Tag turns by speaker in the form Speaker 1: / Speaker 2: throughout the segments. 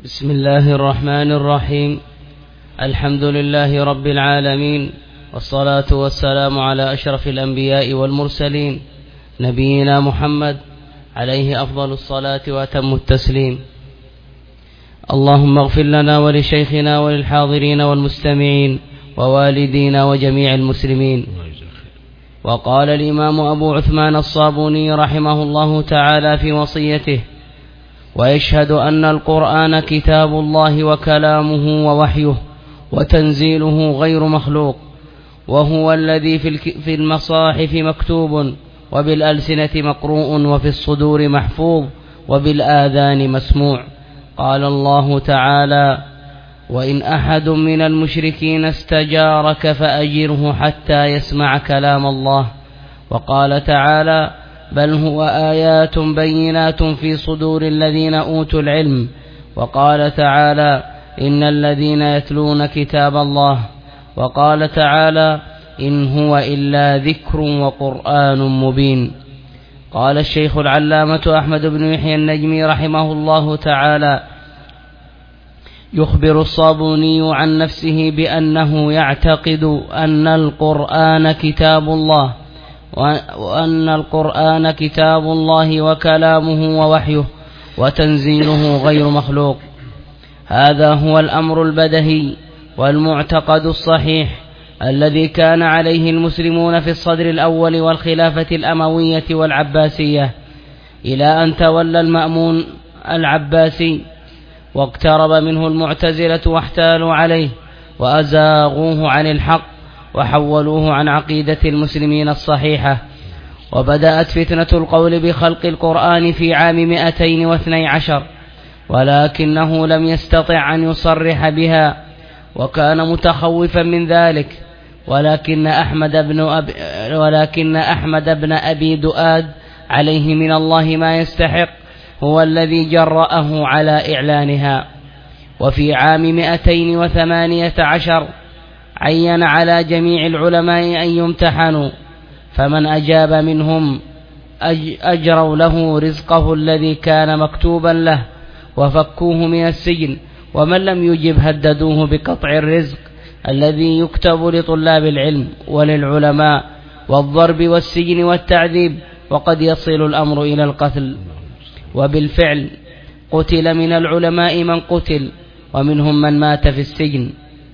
Speaker 1: بسم الله الرحمن الرحيم. الحمد لله رب العالمين، والصلاة والسلام على أشرف الأنبياء والمرسلين نبينا محمد عليه أفضل الصلاة وأتم التسليم. اللهم اغفر لنا ولشيخنا وللحاضرين والمستمعين ووالدينا وجميع المسلمين. وقال الإمام أبو عثمان الصابوني رحمه الله تعالى في وصيته: ويشهد أن القرآن كتاب الله وكلامه ووحيه وتنزيله غير مخلوق، وهو الذي في المصاحف مكتوب، وبالألسنة مقروء، وفي الصدور محفوظ، وبالآذان مسموع. قال الله تعالى: وإن أحد من المشركين استجارك فأجره حتى يسمع كلام الله. وقال تعالى: بل هو آيات بينات في صدور الذين أوتوا العلم. وقال تعالى: إن الذين يتلون كتاب الله. وقال تعالى: إن هو إلا ذكر وقرآن مبين. قال الشيخ العلامة أحمد بن يحيى النجمي رحمه الله تعالى: يخبر الصابوني عن نفسه بأنه يعتقد أن القرآن كتاب الله، وأن القرآن كتاب الله وكلامه ووحيه وتنزيله غير مخلوق. هذا هو الأمر البدهي والمعتقد الصحيح الذي كان عليه المسلمون في الصدر الأول والخلافة الأموية والعباسية، إلى أن تولى المأمون العباسي واقترب منه المعتزلة واحتالوا عليه وأزاغوه عن الحق وحولوه عن عقيدة المسلمين الصحيحة. وبدأت فتنة القول بخلق القرآن في عام 212، ولكنه لم يستطع أن يصرح بها، وكان متخوفا من ذلك. ولكن أحمد بن أبي دؤاد عليه من الله ما يستحق هو الذي جرأه على إعلانها. وفي عام 218 عين على جميع العلماء أن يمتحنوا، فمن أجاب منهم أجروا له رزقه الذي كان مكتوبا له وفكوه من السجن، ومن لم يجب هددوه بقطع الرزق الذي يكتب لطلاب العلم وللعلماء، والضرب والسجن والتعذيب، وقد يصل الأمر إلى القتل. وبالفعل قتل من العلماء من قتل، ومنهم من مات في السجن.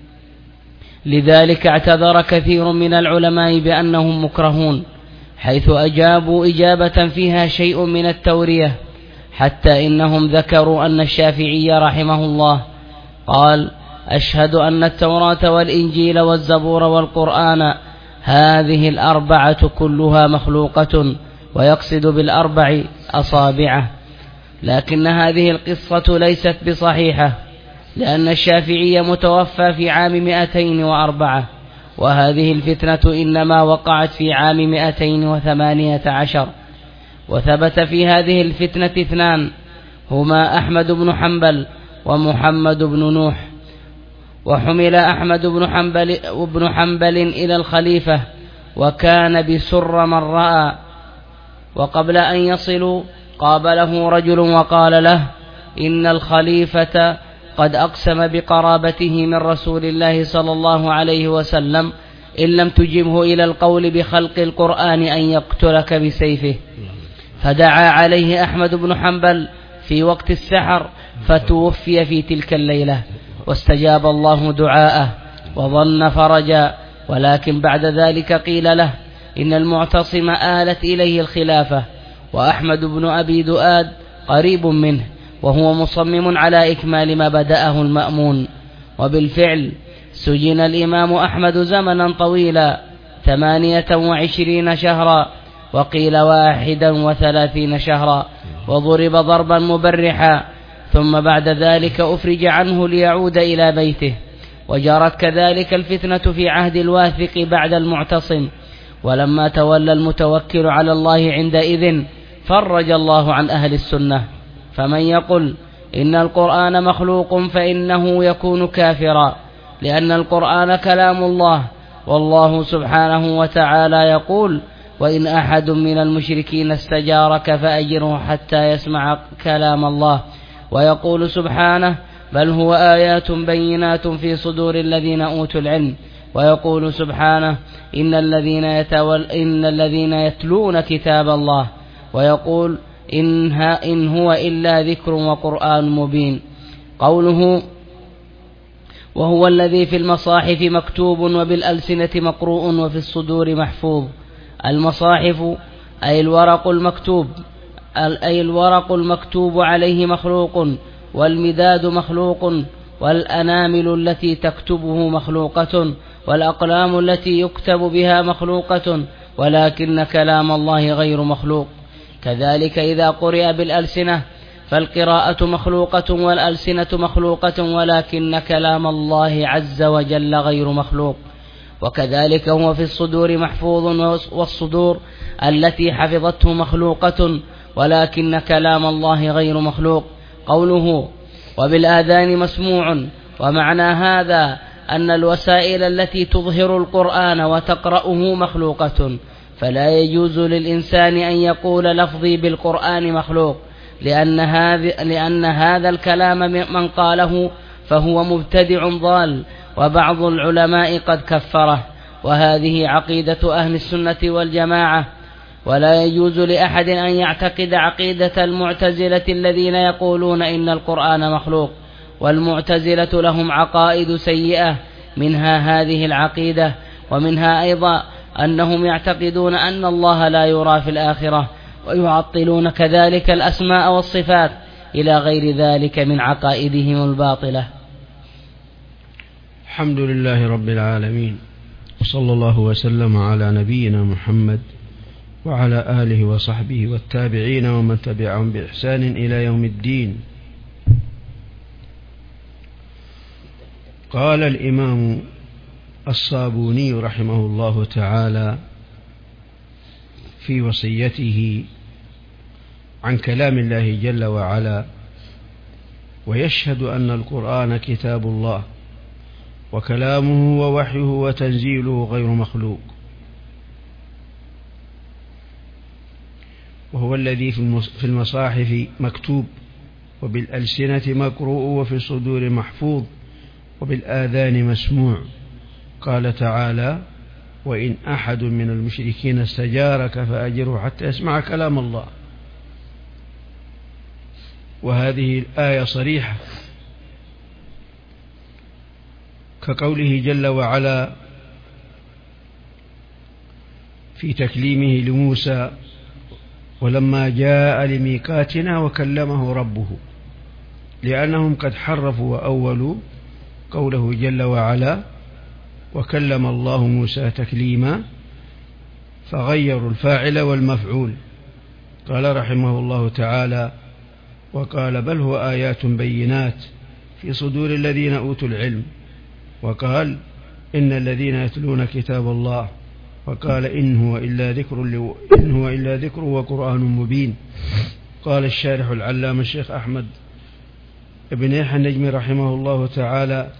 Speaker 1: لذلك اعتذر كثير من العلماء بأنهم مكرهون، حيث أجابوا إجابة فيها شيء من التورية، حتى إنهم ذكروا أن الشافعي رحمه الله قال: أشهد أن التوراة والإنجيل والزبور والقرآن هذه الأربعة كلها مخلوقة، ويقصد بالأربع أصابعه. لكن هذه القصة ليست بصحيحة، لأن الشافعي متوفى في عام 204، وهذه الفتنة إنما وقعت في عام 218. وثبت في هذه الفتنة اثنان، هما أحمد بن حنبل ومحمد بن نوح. وحمل أحمد بن حنبل إلى الخليفة، وكان بسر من رأى. وقبل أن يصلوا قابله رجل وقال له: إن الخليفة قد أقسم بقرابته من رسول الله صلى الله عليه وسلم إن لم تجبه إلى القول بخلق القرآن أن يقتلك بسيفه. فدعا عليه أحمد بن حنبل في وقت السحر، فتوفي في تلك الليلة، واستجاب الله دعاءه وظن فرجا. ولكن بعد ذلك قيل له إن المعتصم آلت إليه الخلافة، وأحمد بن أبي دؤاد قريب منه، وهو مصمم على إكمال ما بدأه المأمون. وبالفعل سجن الإمام أحمد زمنا طويلا 28 شهرا، وقيل 31 شهرا، وضرب ضربا مبرحا، ثم بعد ذلك أفرج عنه ليعود إلى بيته. وجرت كذلك الفتنة في عهد الواثق بعد المعتصم، ولما تولى المتوكل على الله عندئذ فرج الله عن أهل السنة. فمن يقل إن القرآن مخلوق فإنه يكون كافرا، لأن القرآن كلام الله، والله سبحانه وتعالى يقول: وإن أحد من المشركين استجارك فأجره حتى يسمع كلام الله. ويقول سبحانه: بل هو آيات بينات في صدور الذين أوتوا العلم. ويقول سبحانه إن الذين يتلون كتاب الله، ويقول إن هو إلا ذكر وقرآن مبين. قوله وهو الذي في المصاحف مكتوب وبالألسنة مقروء وفي الصدور محفوظ. المصاحف أي الورق المكتوب عليه مخلوق، والمداد مخلوق، والأنامل التي تكتبه مخلوقة، والأقلام التي يكتب بها مخلوقة، ولكن كلام الله غير مخلوق. كذلك إذا قرئ بالألسنة فالقراءة مخلوقة والألسنة مخلوقة، ولكن كلام الله عز وجل غير مخلوق. وكذلك هو في الصدور محفوظ، والصدور التي حفظته مخلوقة، ولكن كلام الله غير مخلوق. قوله وبالآذان مسموع، ومعنى هذا أن الوسائل التي تظهر القرآن وتقرأه مخلوقة، فلا يجوز للإنسان أن يقول لفظي بالقرآن مخلوق، لأن هذا الكلام من قاله فهو مبتدع ضال، وبعض العلماء قد كفره، وهذه عقيدة أهل السنة والجماعة. ولا يجوز لأحد أن يعتقد عقيدة المعتزلة الذين يقولون إن القرآن مخلوق. والمعتزلة لهم عقائد سيئة، منها هذه العقيدة، ومنها أيضا أنهم يعتقدون أن الله لا يرى في الآخرة، ويعطلون كذلك الأسماء والصفات، إلى غير ذلك من عقائدهم الباطلة.
Speaker 2: الحمد لله رب العالمين، وصلى الله وسلم على نبينا محمد وعلى آله وصحبه والتابعين ومن تبعهم بإحسان إلى يوم الدين. قال الإمام الصابوني رحمه الله تعالى في وصيته عن كلام الله جل وعلا: ويشهد أن القرآن كتاب الله وكلامه ووحيه وتنزيله غير مخلوق، وهو الذي في المصاحف مكتوب وبالألسنة مقروء وفي الصدور محفوظ وبالآذان مسموع. قال تعالى: وإن أحد من المشركين استجارك فأجره حتى يسمع كلام الله. وهذه الآية صريحة، كقوله جل وعلا في تكليمه لموسى: ولما جاء لميقاتنا وكلمه ربه، لأنهم قد حرفوا وأولوا قوله جل وعلا: وكلم الله موسى تكليما، فغيروا الفاعل والمفعول. قال رحمه الله تعالى: وقال: بل هو آيات بينات في صدور الذين أوتوا العلم. وقال: إن الذين يتلون كتاب الله. وقال: إن هو إلا ذكر وقرآن مبين. قال الشارح العلامة الشيخ أحمد بن يحيى النجمي رحمه الله تعالى: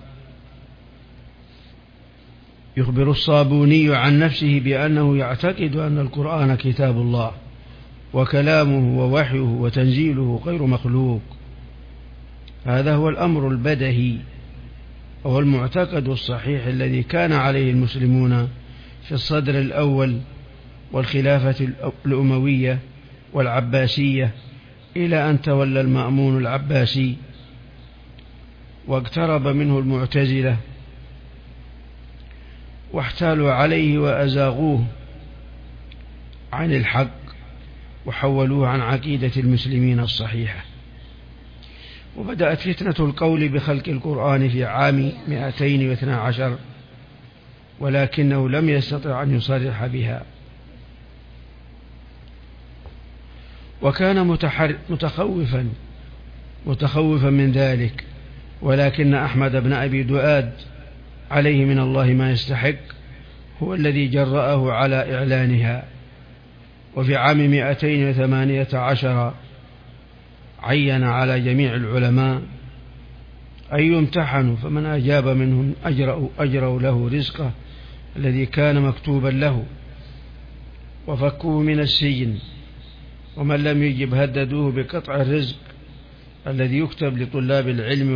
Speaker 2: يخبر الصابوني عن نفسه بأنه يعتقد أن القرآن كتاب الله وكلامه ووحيه وتنزيله غير مخلوق. هذا هو الأمر البدهي، وهو المعتقد الصحيح الذي كان عليه المسلمون في الصدر الأول والخلافة الأموية والعباسية، إلى أن تولى المأمون العباسي واقترب منه المعتزلة واحتالوا عليه وأزاغوه عن الحق وحولوه عن عقيدة المسلمين الصحيحة. وبدأت فتنة القول بخلق القرآن في عام 212، ولكنه لم يستطع أن يصرح بها، وكان متخوفا من ذلك. ولكن أحمد بن أبي دؤاد عليه من الله ما يستحق هو الذي جرأه على إعلانها. وفي عام 218 عين على جميع العلماء أن يمتحنوا، فمن أجاب منهم أجروا له رزقه الذي كان مكتوبا له، وفكوه من السجن، ومن لم يجب هددوه بقطع الرزق الذي يكتب لطلاب العلم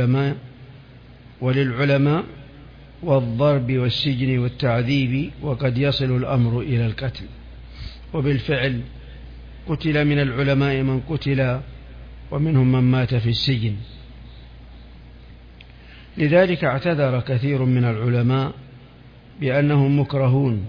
Speaker 2: وللعلماء والضرب والسجن والتعذيب، وقد يصل الأمر إلى القتل. وبالفعل قتل من العلماء من قتل، ومنهم من مات في السجن. لذلك اعتذر كثير من العلماء بأنهم مكرهون،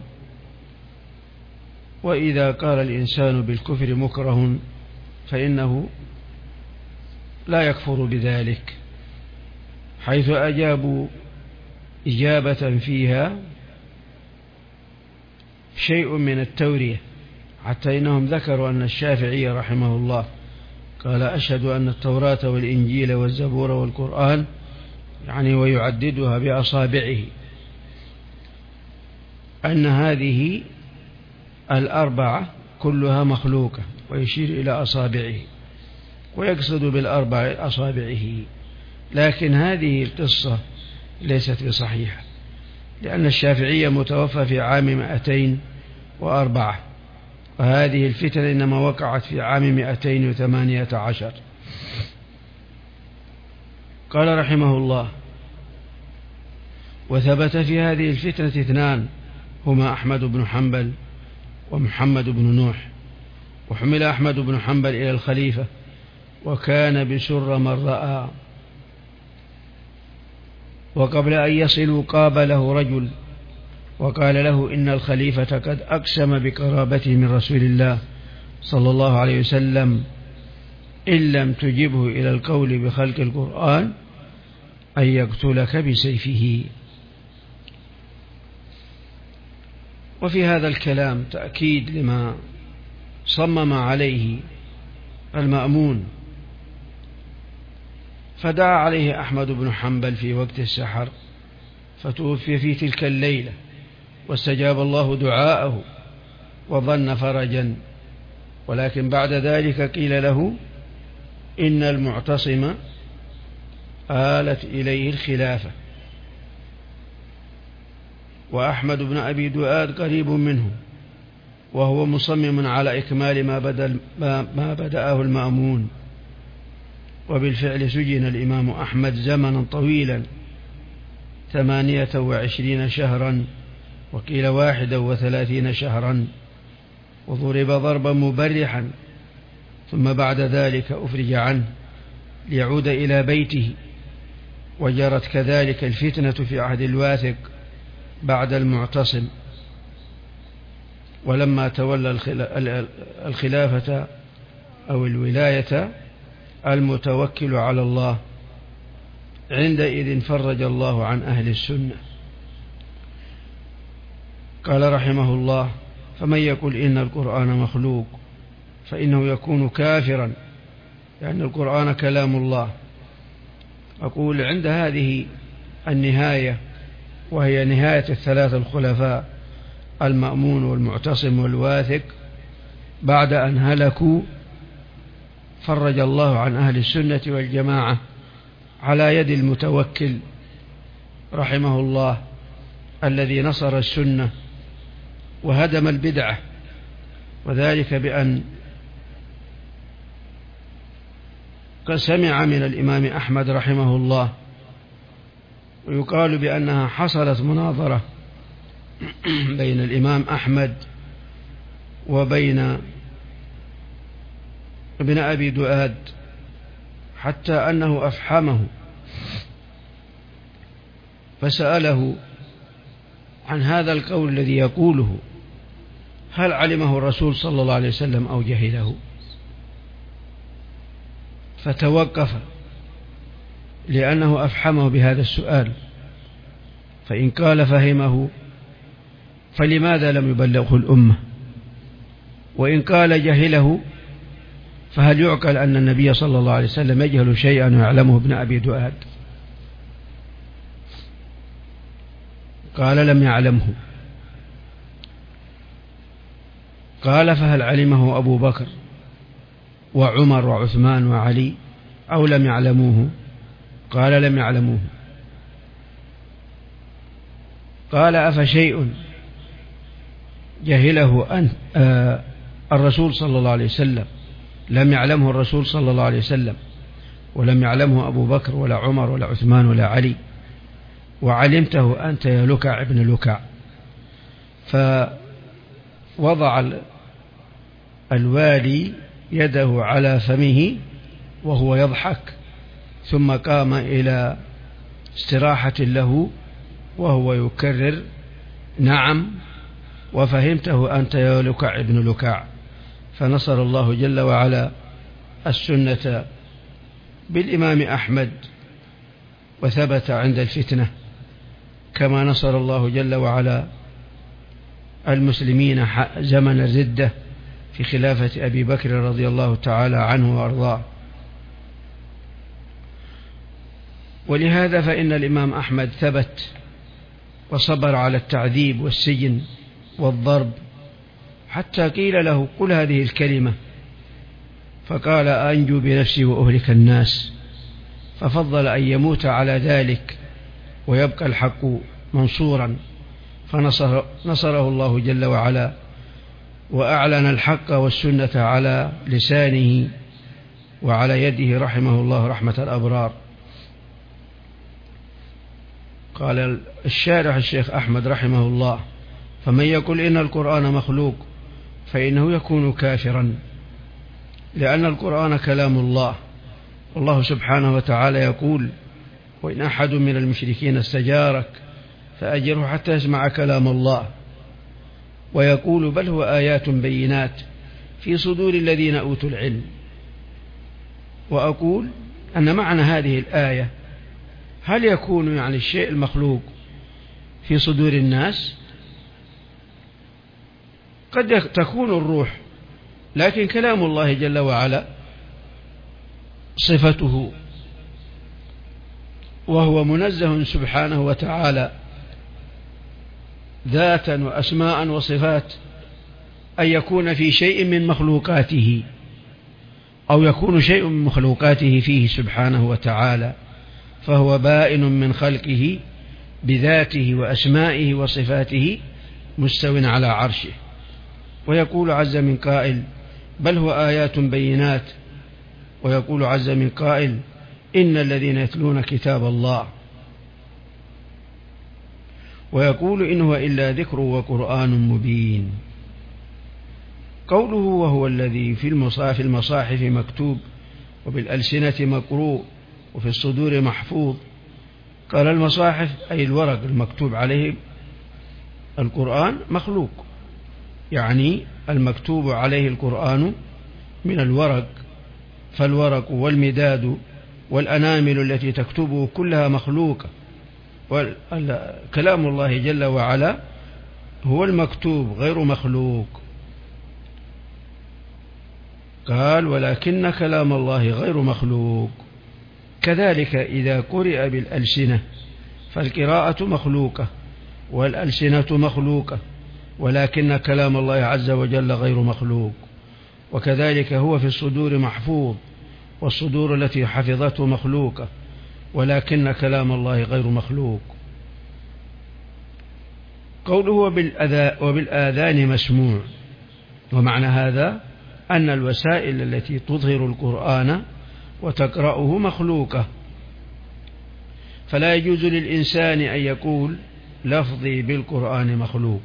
Speaker 2: وإذا قال الإنسان بالكفر مكره فإنه لا يكفر بذلك، حيث أجابوا إجابة فيها شيء من التورية، حتى إنهم ذكروا أن الشافعي رحمه الله قال: أشهد أن التوراة والإنجيل والزبور والقرآن، يعني ويعددها بأصابعه، أن هذه الأربعة كلها مخلوقة، ويشير إلى أصابعه ويقصد بالأربع أصابعه. لكن هذه القصة ليست بصحيحة، لأن الشافعية متوفى في عام 204، وهذه الفتنة إنما وقعت في عام 218. قال رحمه الله: وثبت في هذه الفتنة 2 هما أحمد بن حنبل ومحمد بن نوح. وحمل أحمد بن حنبل إلى الخليفة، وكان بسر من رأى. وقبل أن يصلوا قابله رجل وقال له: إن الخليفة قد أقسم بقرابته من رسول الله صلى الله عليه وسلم إن لم تجبه إلى القول بخلق القرآن أن يقتلك بسيفه. وفي هذا الكلام تأكيد لما صمم عليه المأمون، فدعا عليه أحمد بن حنبل في وقت السحر، فتوفي في تلك الليلة، واستجاب الله دعاءه وظن فرجا. ولكن بعد ذلك قيل له: إن المعتصم آلت إليه الخلافة، وأحمد بن أبي دؤاد قريب منه، وهو مصمم على إكمال ما بدأه المأمون. وبالفعل سجن الإمام أحمد زمنا طويلا 28 شهرا، وقيل 31 شهرا، وضرب ضربا مبرحا، ثم بعد ذلك أفرج عنه ليعود إلى بيته. وجرت كذلك الفتنة في عهد الواثق بعد المعتصم، ولما تولى الخلافة أو الولاية المتوكل على الله، عندئذ فرج الله عن أهل السنة. قال رحمه الله: فمن يقول إن القرآن مخلوق فإنه يكون كافرا، لأن القرآن كلام الله. أقول عند هذه النهاية، وهي نهاية الثلاث الخلفاء المأمون والمعتصم والواثق، بعد أن هلكوا فرج الله عن أهل السنة والجماعة على يد المتوكل رحمه الله، الذي نصر السنة وهدم البدعة، وذلك بأن قد سمع من الإمام أحمد رحمه الله، ويقال بأنها حصلت مناظرة بين الإمام أحمد وبين ابن أبي دؤاد، حتى أنه أفحمه فسأله عن هذا القول الذي يقوله، هل علمه الرسول صلى الله عليه وسلم أو جهله؟ فتوقف لأنه أفحمه بهذا السؤال، فإن قال فهمه فلماذا لم يبلغه الأمة؟ وإن قال جهله فهل يعقل أن النبي صلى الله عليه وسلم يجهل شيئا ويعلمه ابن أبي دؤاد؟ قال لم يعلمه. قال فهل علمه أبو بكر وعمر وعثمان وعلي أو لم يعلموه؟ قال لم يعلموه. قال أفشيء جهله الرسول صلى الله عليه وسلم لم يعلمه الرسول صلى الله عليه وسلم ولم يعلمه أبو بكر ولا عمر ولا عثمان ولا علي، وعلمته أنت يا لكع ابن لكع. فوضع الوالي يده على فمه وهو يضحك، ثم قام إلى استراحة له وهو يكرر نعم وفهمته أنت يا لكع ابن لكع. فنصر الله جل وعلا السنة بالإمام أحمد وثبت عند الفتنة، كما نصر الله جل وعلا المسلمين زمن الردة في خلافة أبي بكر رضي الله تعالى عنه وأرضاه. ولهذا فإن الإمام أحمد ثبت وصبر على التعذيب والسجن والضرب، حتى قيل له قل هذه الكلمة، فقال أنجو بنفسي وأهلك الناس، ففضل أن يموت على ذلك ويبقى الحق منصورا، فنصره الله جل وعلا وأعلن الحق والسنة على لسانه وعلى يده رحمه الله رحمة الأبرار. قال الشارح الشيخ أحمد رحمه الله: فمن يقول إن القرآن مخلوق فإنه يكون كافرا، لأن القرآن كلام الله، والله سبحانه وتعالى يقول: وإن أحد من المشركين استجارك فأجره حتى يسمع كلام الله. ويقول: بل هو آيات بينات في صدور الذين أوتوا العلم. وأقول أن معنى هذه الآية: هل يكون يعني الشيء المخلوق في صدور الناس؟ قد تكون الروح، لكن كلام الله جل وعلا صفته، وهو منزه سبحانه وتعالى ذاتا وأسماء وصفات أن يكون في شيء من مخلوقاته أو يكون شيء من مخلوقاته فيه سبحانه وتعالى، فهو بائن من خلقه بذاته وأسمائه وصفاته مستو على عرشه. ويقول عز من قائل: بل هو آيات بينات. ويقول عز من قائل: إن الذين يتلون كتاب الله. ويقول: إن هو إلا ذكر وقرآن مبين. قوله: وهو الذي في المصاحف مكتوب وبالألسنة مقروء وفي الصدور محفوظ. قال: المصاحف أي الورق المكتوب عليه القرآن مخلوق، يعني المكتوب عليه القرآن من الورق، فالورق والمداد والأنامل التي تكتبه كلها مخلوقة، وكلام الله جل وعلا هو المكتوب غير مخلوق. قال: ولكن كلام الله غير مخلوق. كذلك إذا قرئ بالألسنة فالقراءة مخلوقة والألسنة مخلوقة، ولكن كلام الله عز وجل غير مخلوق. وكذلك هو في الصدور محفوظ، والصدور التي حفظته مخلوقة، ولكن كلام الله غير مخلوق. قوله: وبالآذان مسموع. ومعنى هذا أن الوسائل التي تظهر القرآن وتقرأه مخلوقة، فلا يجوز للإنسان أن يقول لفظي بالقرآن مخلوق،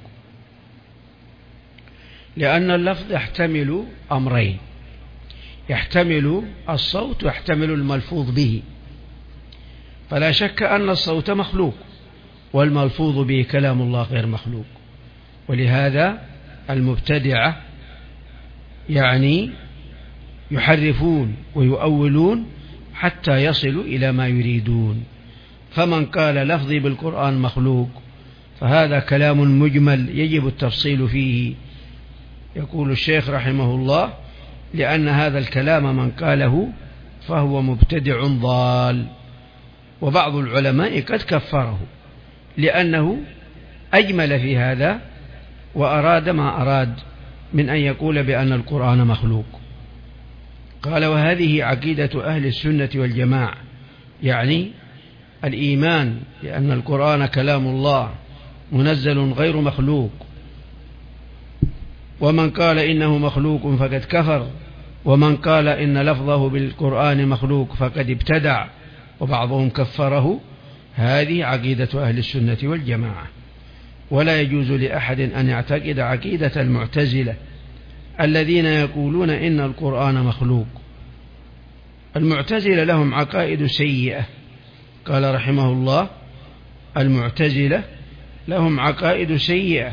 Speaker 2: لأن اللفظ يحتمل أمرين: يحتمل الصوت ويحتمل الملفوظ به، فلا شك أن الصوت مخلوق والملفوظ به كلام الله غير مخلوق. ولهذا المبتدعة يعني يحرفون ويؤولون حتى يصلوا إلى ما يريدون. فمن قال لفظي بالقرآن مخلوق فهذا كلام مجمل يجب التفصيل فيه. يقول الشيخ رحمه الله: لأن هذا الكلام من قاله فهو مبتدع ضال. وبعض العلماء قد كفره لأنه أجمل في هذا وأراد ما أراد من أن يقول بأن القرآن مخلوق. قال: وهذه عقيدة أهل السنة والجماعة، يعني الإيمان بأن القرآن كلام الله منزل غير مخلوق. ومن قال إنه مخلوق فقد كفر ومن قال إن لفظه بالقرآن مخلوق فقد ابتدع، وبعضهم كفره. هذه عقيدة أهل السنة والجماعة، ولا يجوز لأحد أن يعتقد عقيدة المعتزلة الذين يقولون إن القرآن مخلوق. المعتزلة لهم عقائد سيئة، قال رحمه الله: المعتزلة لهم عقائد سيئة،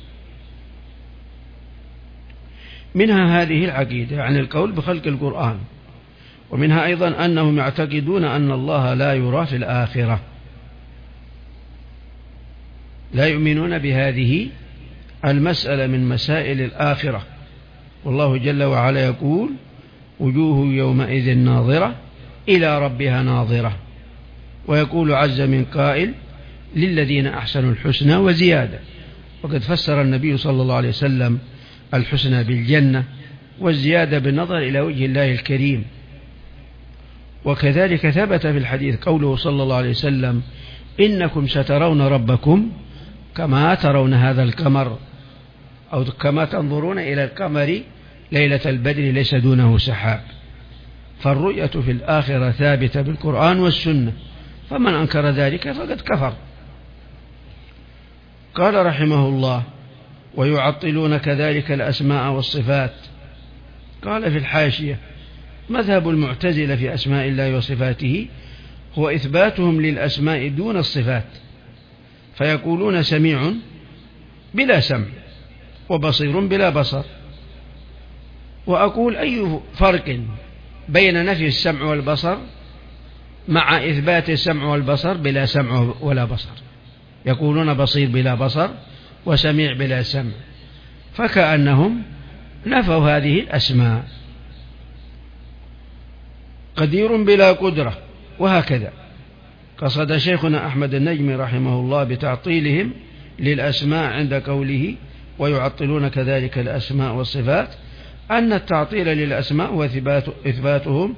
Speaker 2: منها هذه العقيدة عن القول بخلق القرآن، ومنها أيضا أنهم يعتقدون أن الله لا يرى في الآخرة، لا يؤمنون بهذه المسألة من مسائل الآخرة. والله جل وعلا يقول: وجوه يومئذ ناظرة إلى ربها ناظرة. ويقول عز من قائل: للذين أحسنوا الحسنى وزيادة. وقد فسر النبي صلى الله عليه وسلم الحسنى بالجنة، والزيادة بالنظر إلى وجه الله الكريم. وكذلك ثبت في الحديث قوله صلى الله عليه وسلم: إنكم سترون ربكم كما ترون هذا القمر، أو كما تنظرون إلى القمر ليلة البدر ليس دونه سحاب. فالرؤية في الآخرة ثابتة بالقرآن والسنة، فمن أنكر ذلك فقد كفر. قال رحمه الله: ويعطلون كذلك الأسماء والصفات. قال في الحاشية: مذهب المعتزلة في أسماء الله وصفاته هو إثباتهم للأسماء دون الصفات، فيقولون سميع بلا سمع، وبصير بلا بصر. وأقول: أي فرق بين نفي السمع والبصر مع إثبات السمع والبصر بلا سمع ولا بصر؟ يقولون بصير بلا بصر وسميع بلا سمع، فكأنهم نفوا هذه الأسماء. قدير بلا قدرة، وهكذا. قصد شيخنا أحمد النجمي رحمه الله بتعطيلهم للأسماء عند قوله: ويعطلون كذلك الأسماء والصفات، أن التعطيل للأسماء هو إثباتهم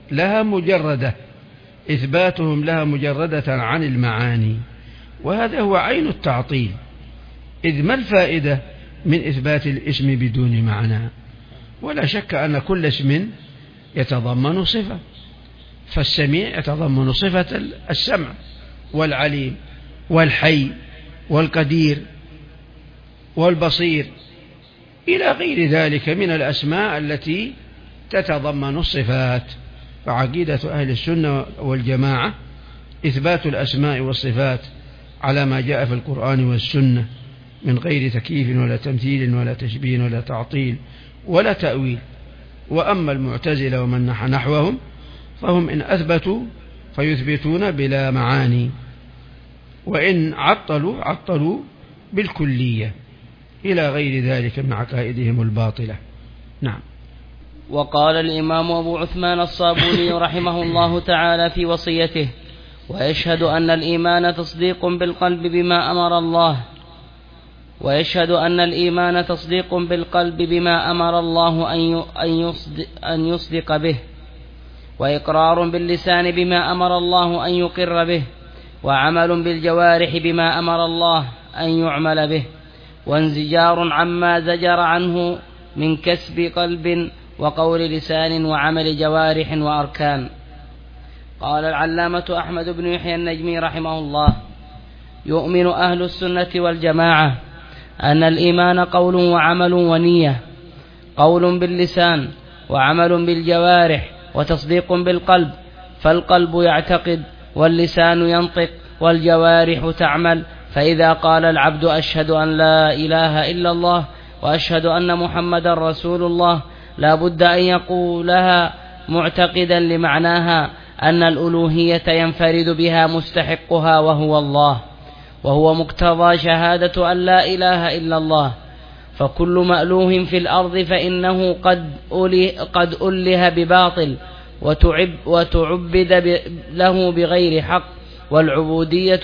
Speaker 2: لها مجردة عن المعاني، وهذا هو عين التعطيل. إذ ما الفائدة من إثبات الاسم بدون معنى؟ ولا شك أن كل اسم يتضمن صفة، فالسميع يتضمن صفة السمع، والعليم، والحي، والقدير، والبصير، إلى غير ذلك من الأسماء التي تتضمن الصفات. فعقيدة أهل السنة والجماعة إثبات الأسماء والصفات على ما جاء في القرآن والسنة من غير تكييف ولا تمثيل ولا تشبيه ولا تعطيل ولا تأويل. وأما المعتزلة ومن نحوهم فهم إن أثبتوا فيثبتون بلا معاني، وإن عطلوا بالكلية، إلى غير ذلك من عقائدهم الباطلة. نعم.
Speaker 1: وقال الإمام أبو عثمان الصابوني رحمه الله تعالى في وصيته: ويشهد أن الإيمان تصديق بالقلب بما أمر الله، أن يصدق به، وإقرار باللسان بما أمر الله أن يقر به، وعمل بالجوارح بما أمر الله أن يعمل به، وانزجار عما زجر عنه من كسب قلب وقول لسان وعمل جوارح وأركان. قال العلامة أحمد بن يحيى النجمي رحمه الله: يؤمن أهل السنة والجماعة أن الإيمان قول وعمل ونية، قول باللسان وعمل بالجوارح وتصديق بالقلب، فالقلب يعتقد واللسان ينطق والجوارح تعمل. فإذا قال العبد: أشهد أن لا إله إلا الله وأشهد أن محمدا رسول الله، لا بد أن يقولها معتقدا لمعناها أن الألوهية ينفرد بها مستحقها وهو الله، وهو مقتضى شهادة أن لا إله إلا الله. فكل مألوه في الأرض فإنه قد أله بباطل وتعبد له بغير حق، والعبودية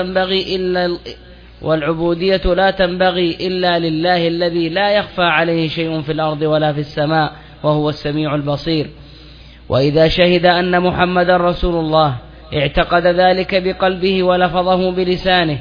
Speaker 1: لا تنبغي إلا لله الذي لا يخفى عليه شيء في الأرض ولا في السماء، وهو السميع البصير. وإذا شهد أن محمدا رسول الله اعتقد ذلك بقلبه ولفظه بلسانه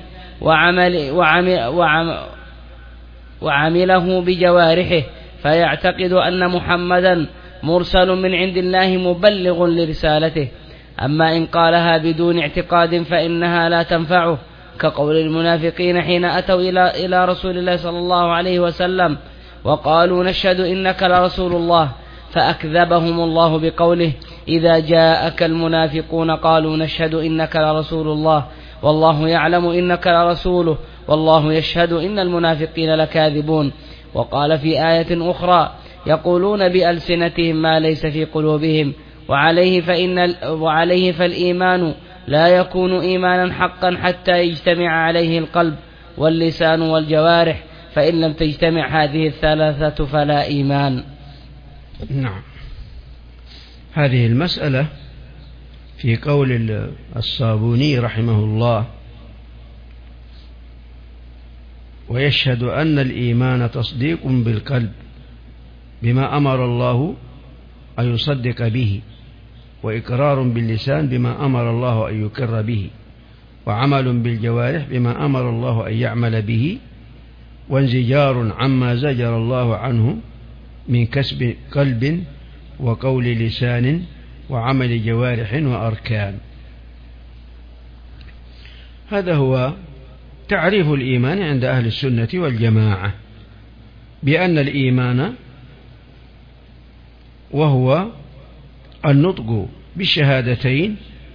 Speaker 1: وعمله بجوارحه، فيعتقد أن محمدا مرسل من عند الله مبلغ لرسالته. أما إن قالها بدون اعتقاد فإنها لا تنفعه، كقول المنافقين حين أتوا إلى رسول الله صلى الله عليه وسلم وقالوا نشهد إنك لرسول الله، فأكذبهم الله بقوله إذا جاءك المنافقون قالوا نشهد إنك لرسول الله والله يعلم إنك لرسوله والله يشهد إن المنافقين لكاذبون. وقال في آية أخرى يقولون بألسنتهم ما ليس في قلوبهم، وعليه فالإيمان لا يكون إيمانا حقا حتى يجتمع عليه القلب واللسان والجوارح، فإن لم تجتمع هذه الثلاثة فلا إيمان.
Speaker 2: نعم، هذه المسألة في قول الصابوني رحمه الله: ويشهد أن الإيمان تصديق بالقلب بما أمر الله أن يصدق به، وإقرار باللسان بما أمر الله أن يقر به، وعمل بالجوارح بما أمر الله أن يعمل به، وانزجار عما زجر الله عنه من كسب قلب وقول لسان وعمل جوارح وأركان. هذا هو تعريف الإيمان عند أهل السنة والجماعة، بأن الإيمان وهو النطق بالشهادتين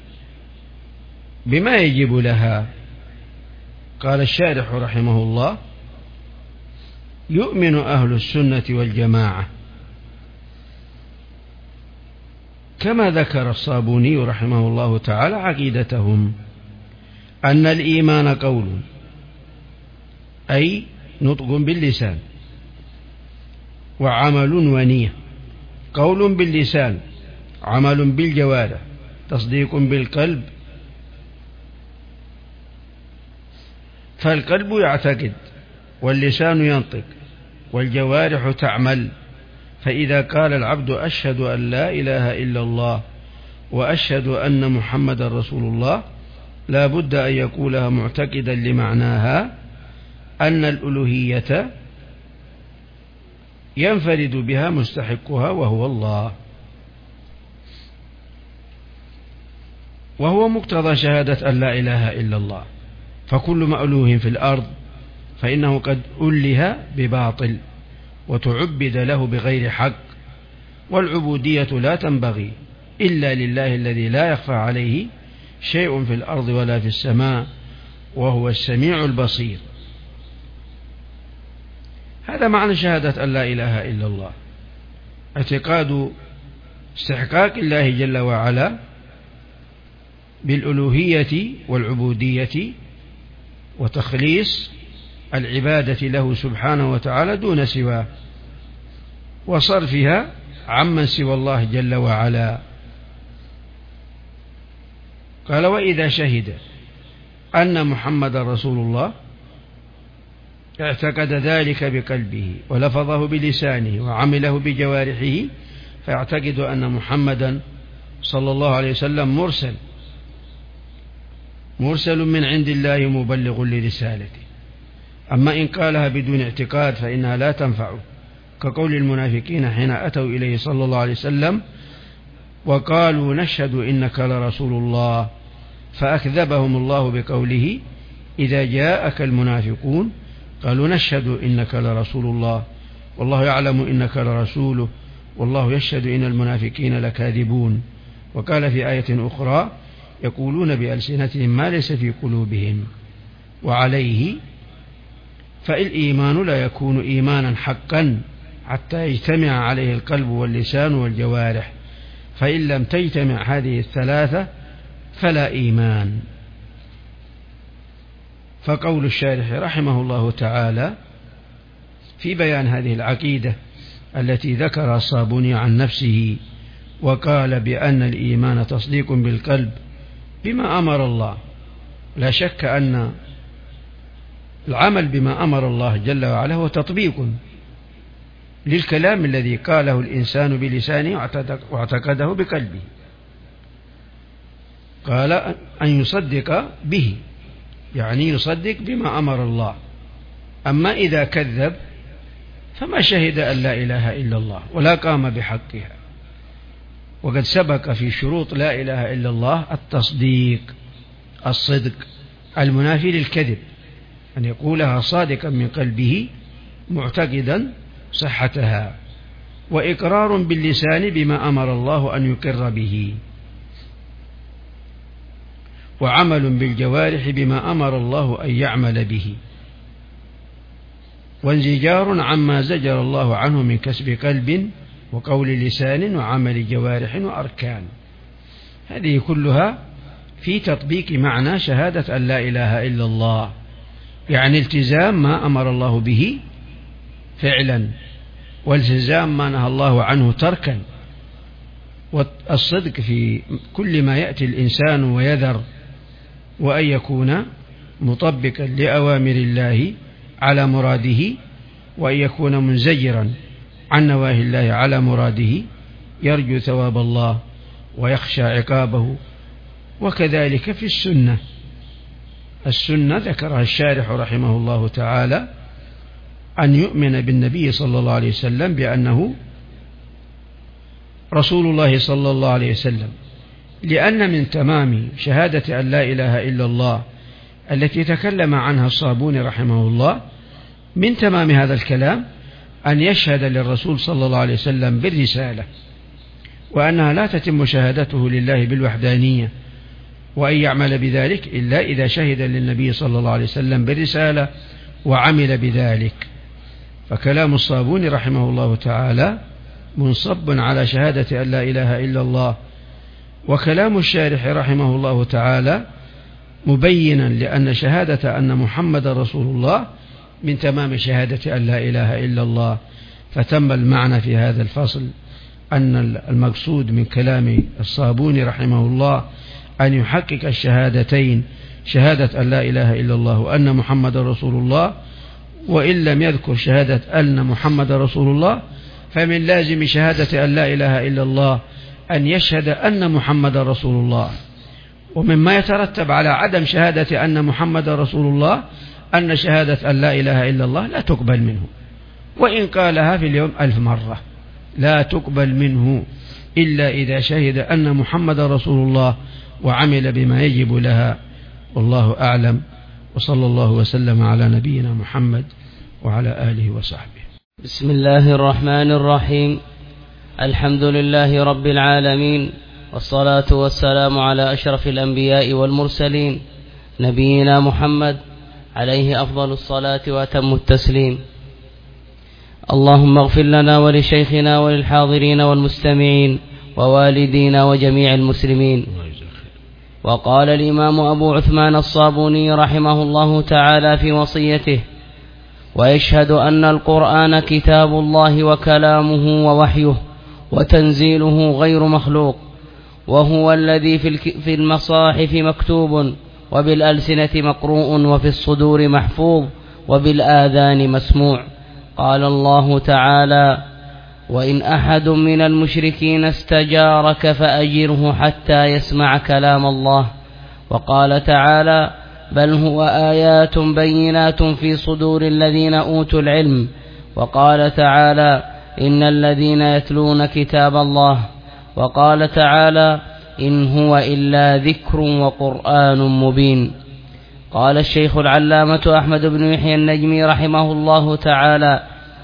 Speaker 2: بما يجب لها. قال الشارح رحمه الله: يؤمن أهل السنة والجماعة كما ذكر الصابوني رحمه الله تعالى عقيدتهم أن الإيمان قول، أي نطق باللسان، وعمل ونية. قول باللسان، عمل بالجوارح، تصديق بالقلب، فالقلب يعتقد واللسان ينطق والجوارح تعمل. فإذا قال العبد أشهد أن لا إله إلا الله وأشهد أن محمد رسول الله، لا بد أن يقولها معتقدا لمعناها أن الألوهية ينفرد بها مستحقها وهو الله، وهو مقتضى شهادة أن لا إله إلا الله. فكل مألوه في الأرض فإنه قد أله بباطل وتعبد له بغير حق، والعبودية لا تنبغي إلا لله الذي لا يخفى عليه شيء في الأرض ولا في السماء، وهو السميع البصير. هذا معنى شهادة أن لا إله إلا الله: اعتقاد استحقاق الله جل وعلا بالألوهية والعبودية، وتخليص العبادة له سبحانه وتعالى دون سواه، وصرفها عمن سوى الله جل وعلا. قال: وإذا شهد أن محمد رسول الله اعتقد ذلك بقلبه ولفظه بلسانه وعمله بجوارحه، فيعتقد أن محمدا صلى الله عليه وسلم مرسل من عند الله مبلغ لرسالته. أما إن قالها بدون اعتقاد فإنها لا تنفعه، كقول المنافقين حين أتوا إليه صلى الله عليه وسلم وقالوا نشهد إنك لرسول الله، فأكذبهم الله بقوله إذا جاءك المنافقون قالوا نشهد إنك لرسول الله والله يعلم إنك لرسوله والله يشهد إن المنافقين لكاذبون. وقال في آية أخرى يقولون بألسنتهم ما ليس في قلوبهم. وعليه فالإيمان لا يكون إيمانا حقا حتى يجتمع عليه القلب واللسان والجوارح، فإن لم تجتمع هذه الثلاثة فلا إيمان. فقول الشارح رحمه الله تعالى في بيان هذه العقيدة التي ذكر الصابوني عن نفسه وقال بأن الإيمان تصديق بالقلب بما أمر الله، لا شك أن العمل بما أمر الله جل وعلا هو تطبيق للكلام الذي قاله الإنسان بلسانه واعتقده بقلبه. قال أن يصدق به، يعني يصدق بما أمر الله. أما إذا كذب فما شهد أن لا إله إلا الله ولا قام بحقها وقد سبق في شروط لا إله إلا الله التصديق، الصدق المنافي للكذب، أن يقولها صادقا من قلبه معتقدا صحتها، وإقرار باللسان بما أمر الله أن يقر به، وعمل بالجوارح بما أمر الله أن يعمل به، وانزجار عما زجر الله عنه من كسب قلب وقول لسان وعمل جوارح وأركان. هذه كلها في تطبيق معنى شهادة أن لا إله إلا الله، يعني التزام ما أمر الله به فعلا، والتزام ما نهى الله عنه تركا، والصدق في كل ما يأتي الإنسان ويذر، وأن يكون مطبقا لأوامر الله على مراده، وأن يكون منزجرا عن نواهي الله على مراده، يرجو ثواب الله ويخشى عقابه. وكذلك في السنة ذكرها الشارح رحمه الله تعالى أن يؤمن بالنبي صلى الله عليه وسلم بأنه رسول الله صلى الله عليه وسلم، لأن من تمام شهادة أن لا إله إلا الله التي تكلم عنها الصابوني رحمه الله، من تمام هذا الكلام أن يشهد للرسول صلى الله عليه وسلم بالرسالة، وأنها لا تتم شهادته لله بالوحدانية، وأن يعمل بذلك إلا إذا شهد للنبي صلى الله عليه وسلم بالرسالة وعمل بذلك. فكلام الصابوني رحمه الله تعالى منصب على شهادة أن لا إله إلا الله، وكلام الشارح رحمه الله تعالى مبينا لأن شهادة أن محمد رسول الله من تمام شهادة أن لا إله إلا الله. فتم المعنى في هذا الفصل أن المقصود من كلام الصابوني رحمه الله أن يحقق الشهادتين، شهادة أن لا إله إلا الله وأن محمد رسول الله، وإن لم يذكر شهادة أن محمد رسول الله فمن لازم شهادة أن لا إله إلا الله أن يشهد أن محمد رسول الله. ومما يترتب على عدم شهادة أن محمد رسول الله أن شهادة أن لا إله إلا الله لا تقبل منه، وإن قالها في اليوم 1000 مرة لا تقبل منه إلا إذا شهد أن محمد رسول الله وعمل بما يجب لها. والله أعلم، وصلى الله وسلم على نبينا محمد وعلى آله وصحبه.
Speaker 1: بسم الله الرحمن الرحيم. الحمد لله رب العالمين، والصلاة والسلام على أشرف الأنبياء والمرسلين نبينا محمد عليه أفضل الصلاة وأتم التسليم. اللهم اغفر لنا ولشيخنا وللحاضرين والمستمعين ووالدينا وجميع المسلمين. وقال الإمام أبو عثمان الصابوني رحمه الله تعالى في وصيته: ويشهد أن القرآن كتاب الله وكلامه ووحيه وتنزيله غير مخلوق، وهو الذي في المصاحف مكتوب، وبالألسنة مقروء، وفي الصدور محفوظ، وبالآذان مسموع. قال الله تعالى: وإن أحد من المشركين استجارك فأجره حتى يسمع كلام الله. وقال تعالى: بل هو آيات بينات في صدور الذين أوتوا العلم. وقال تعالى: إن الذين يتلون كتاب الله. وقال تعالى: إن هو إلا ذكر وقرآن مبين. قال الشيخ العلامة أحمد بن يحيى النجمي رحمه الله تعالى: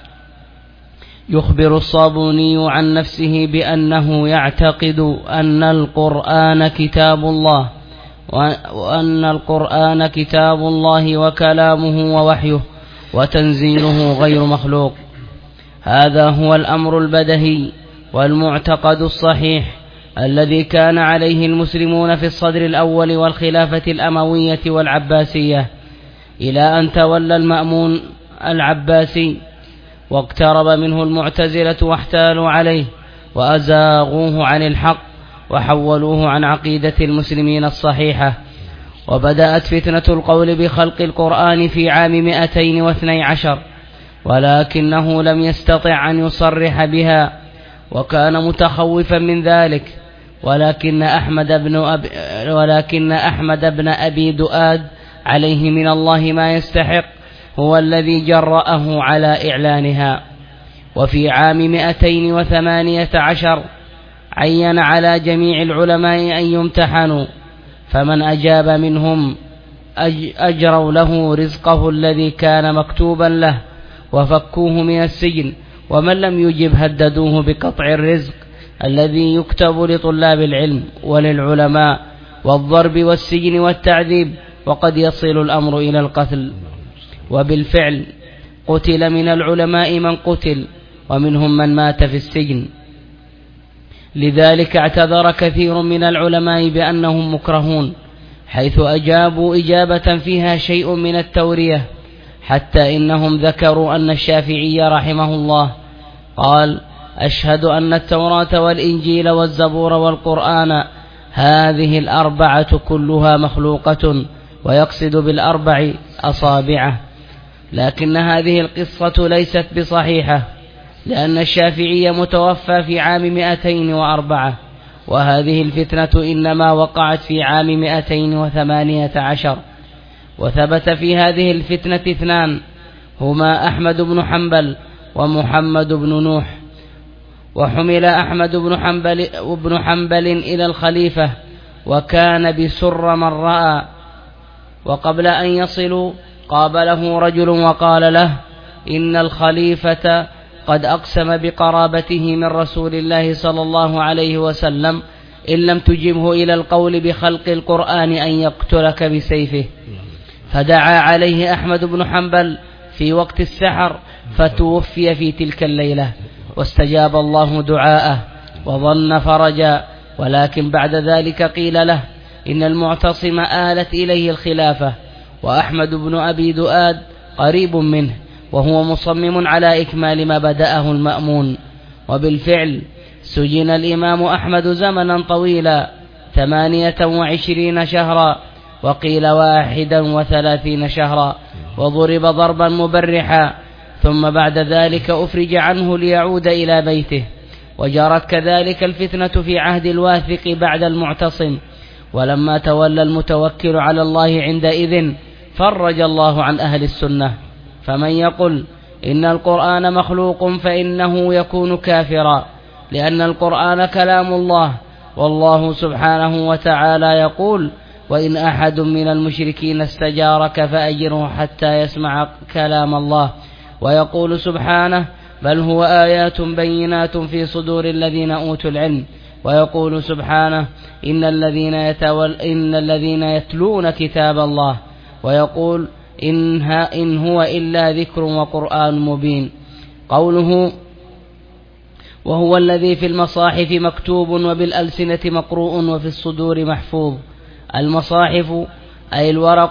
Speaker 1: يخبر الصابوني عن نفسه بأنه يعتقد أن القرآن كتاب الله، وأن القرآن كتاب الله وكلامه ووحيه وتنزيله غير مخلوق. هذا هو الأمر البدهي والمعتقد الصحيح الذي كان عليه المسلمون في الصدر الأول والخلافة الأموية والعباسية، إلى أن تولى المأمون العباسي واقترب منه المعتزلة واحتالوا عليه وأزاغوه عن الحق وحولوه عن عقيدة المسلمين الصحيحة. وبدأت فتنة القول بخلق القرآن في عام 212، ولكنه لم يستطع أن يصرح بها، وكان متخوفا من ذلك. ولكن أحمد بن أبي دؤاد عليه من الله ما يستحق هو الذي جرأه على إعلانها. وفي عام 218 عين على جميع العلماء أن يمتحنوا، فمن أجاب منهم أجروا له رزقه الذي كان مكتوبا له وفكوه من السجن، ومن لم يجب هددوه بقطع الرزق الذي يكتب لطلاب العلم وللعلماء، والضرب والسجن والتعذيب، وقد يصل الأمر إلى القتل. وبالفعل قتل من العلماء من قتل، ومنهم من مات في السجن. لذلك اعتذر كثير من العلماء بأنهم مكرهون، حيث أجابوا إجابة فيها شيء من التورية، حتى إنهم ذكروا أن الشافعي رحمه الله قال: أشهد أن التوراة والإنجيل والزبور والقرآن هذه الأربعة كلها مخلوقة، ويقصد بالأربع أصابعه. لكن هذه القصة ليست بصحيحة، لأن الشافعي متوفى في عام 204، وهذه الفتنة إنما وقعت في عام 218. وثبت في هذه الفتنة اثنان، هما أحمد بن حنبل ومحمد بن نوح. وحمل أحمد بن حنبل إلى الخليفة، وكان بسر من رأى. وقبل أن يصلوا قابله رجل وقال له: إن الخليفة قد أقسم بقرابته من رسول الله صلى الله عليه وسلم إن لم تجبه إلى القول بخلق القرآن أن يقتلك بسيفه. فدعا عليه أحمد بن حنبل في وقت السحر، فتوفي في تلك الليلة، واستجاب الله دعاءه وظن فرجا. ولكن بعد ذلك قيل له إن المعتصم آلت إليه الخلافة، وأحمد بن أبي دؤاد قريب منه، وهو مصمم على إكمال ما بدأه المأمون. وبالفعل سجن الإمام أحمد زمنا طويلا 28 شهرا، وقيل 31 شهرا، وضرب ضربا مبرحا، ثم بعد ذلك أفرج عنه ليعود إلى بيته. وجرت كذلك الفتنة في عهد الواثق بعد المعتصم، ولما تولى المتوكل على الله عندئذ فرج الله عن أهل السنة. فمن يقل إن القرآن مخلوق فإنه يكون كافرا، لأن القرآن كلام الله، والله سبحانه وتعالى يقول: وإن أحد من المشركين استجارك فأجره حتى يسمع كلام الله. ويقول سبحانه: بل هو آيات بينات في صدور الذين أوتوا العلم. ويقول سبحانه: إن الذين يتلون كتاب الله. ويقول: إن هو إلا ذكر وقرآن مبين. قوله: وهو الذي في المصاحف مكتوب وبالألسنة مقروء وفي الصدور محفوظ. المصاحف أي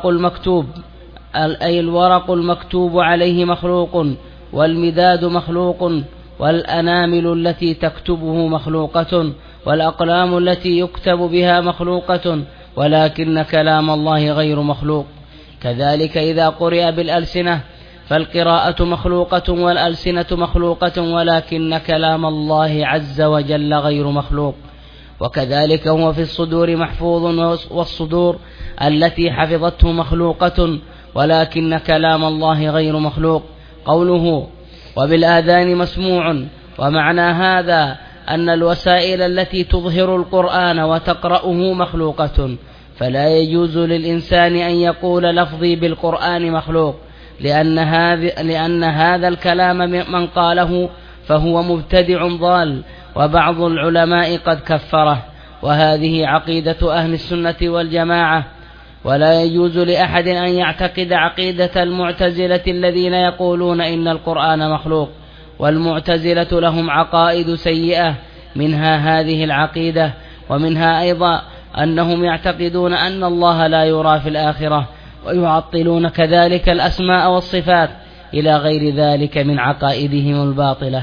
Speaker 1: الورق المكتوب عليه مخلوق، والمداد مخلوق، والأنامل التي تكتبه مخلوقة، والأقلام التي يكتب بها مخلوقة، ولكن كلام الله غير مخلوق. كذلك إذا قرئ بالألسنة فالقراءة مخلوقة والألسنة مخلوقة، ولكن كلام الله عز وجل غير مخلوق. وكذلك هو في الصدور محفوظ، والصدور التي حفظته مخلوقة، ولكن كلام الله غير مخلوق. قوله: وبالآذان مسموع. ومعنى هذا أن الوسائل التي تظهر القرآن وتقرأه مخلوقة، فلا يجوز للإنسان أن يقول لفظي بالقرآن مخلوق، لأن هذا الكلام من قاله فهو مبتدع ضال، وبعض العلماء قد كفره. وهذه عقيدة أهل السنة والجماعة، ولا يجوز لأحد أن يعتقد عقيدة المعتزلة الذين يقولون إن القرآن مخلوق. والمعتزلة لهم عقائد سيئة، منها هذه العقيدة، ومنها أيضا أنهم يعتقدون أن الله لا يرى في الآخرة، ويعطلون كذلك الأسماء والصفات، إلى غير ذلك من عقائدهم الباطلة.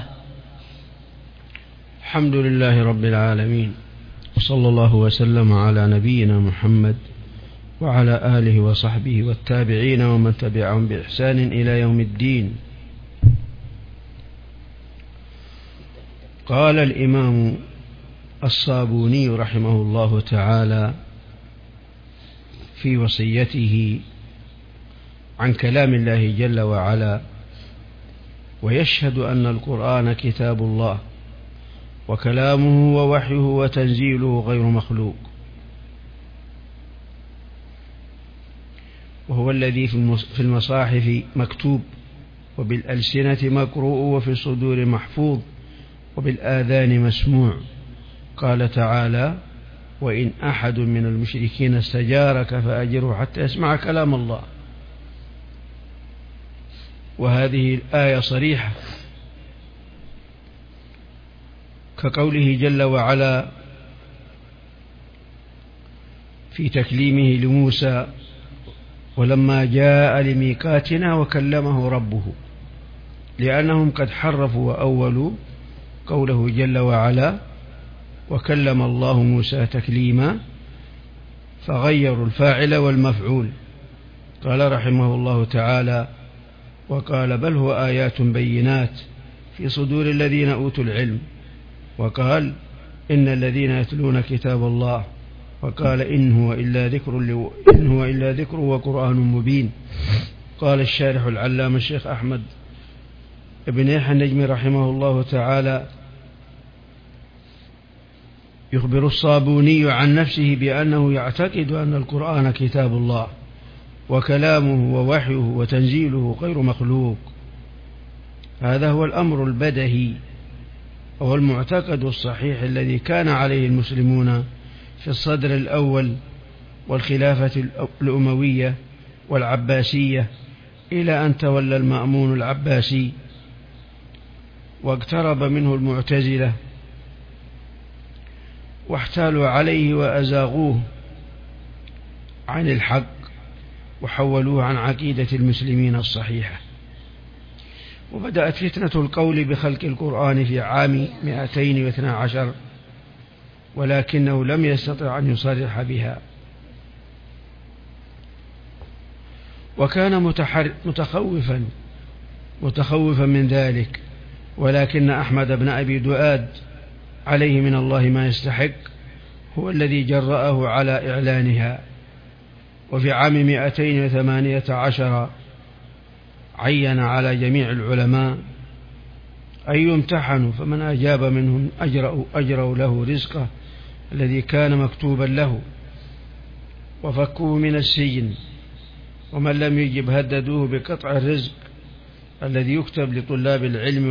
Speaker 2: الحمد لله رب العالمين، وصلى الله وسلم على نبينا محمد وعلى آله وصحبه والتابعين ومن تبعهم بإحسان إلى يوم الدين. قال الإمام الصابوني رحمه الله تعالى في وصيته عن كلام الله جل وعلا: ويشهد أن القرآن كتاب الله وكلامه ووحيه وتنزيله غير مخلوق، وهو الذي في المصاحف مكتوب، وبالألسنة مقروء، وفي الصدور محفوظ، وبالآذان مسموع. قال تعالى: وإن أحد من المشركين استجارك فأجره حتى يسمع كلام الله. وهذه الآية صريحة، كقوله جل وعلا في تكليمه لموسى: ولما جاء لميقاتنا وكلمه ربه، لأنهم قد حرفوا وأولوا قوله جل وعلا: وكلم الله موسى تكليما، فغيروا الفاعل والمفعول. قال رحمه الله تعالى: وقال: بل هو آيات بينات في صدور الذين أوتوا العلم. وقال: إن الذين يتلون كتاب الله. وقال: إن هو إلا ذكر وقرآن مبين. قال الشارح العلامة الشيخ أحمد بن يحيى النجمي رحمه الله تعالى: يخبر الصابوني عن نفسه بأنه يعتقد أن القرآن كتاب الله وكلامه ووحيه وتنزيله غير مخلوق. هذا هو الأمر البدهي، وهو المعتقد الصحيح الذي كان عليه المسلمون في الصدر الأول والخلافة الأموية والعباسية، إلى أن تولى المأمون العباسي واقترب منه المعتزلة واحتالوا عليه وأزاغوه عن الحق وحولوه عن عقيدة المسلمين الصحيحة. وبدأت فتنة القول بخلق القرآن في عام 212، ولكنه لم يستطع أن يصرح بها، وكان متخوفا من ذلك. ولكن أحمد بن أبي دؤاد عليه من الله ما يستحق هو الذي جرأه على إعلانها. وفي عام 218 عين على جميع العلماء أن يمتحنوا، فمن أجاب منهم أجروا له رزقه الذي كان مكتوبا له، وفكوه من السجن. ومن لم يجب هددوه بقطع الرزق الذي يكتب لطلاب العلم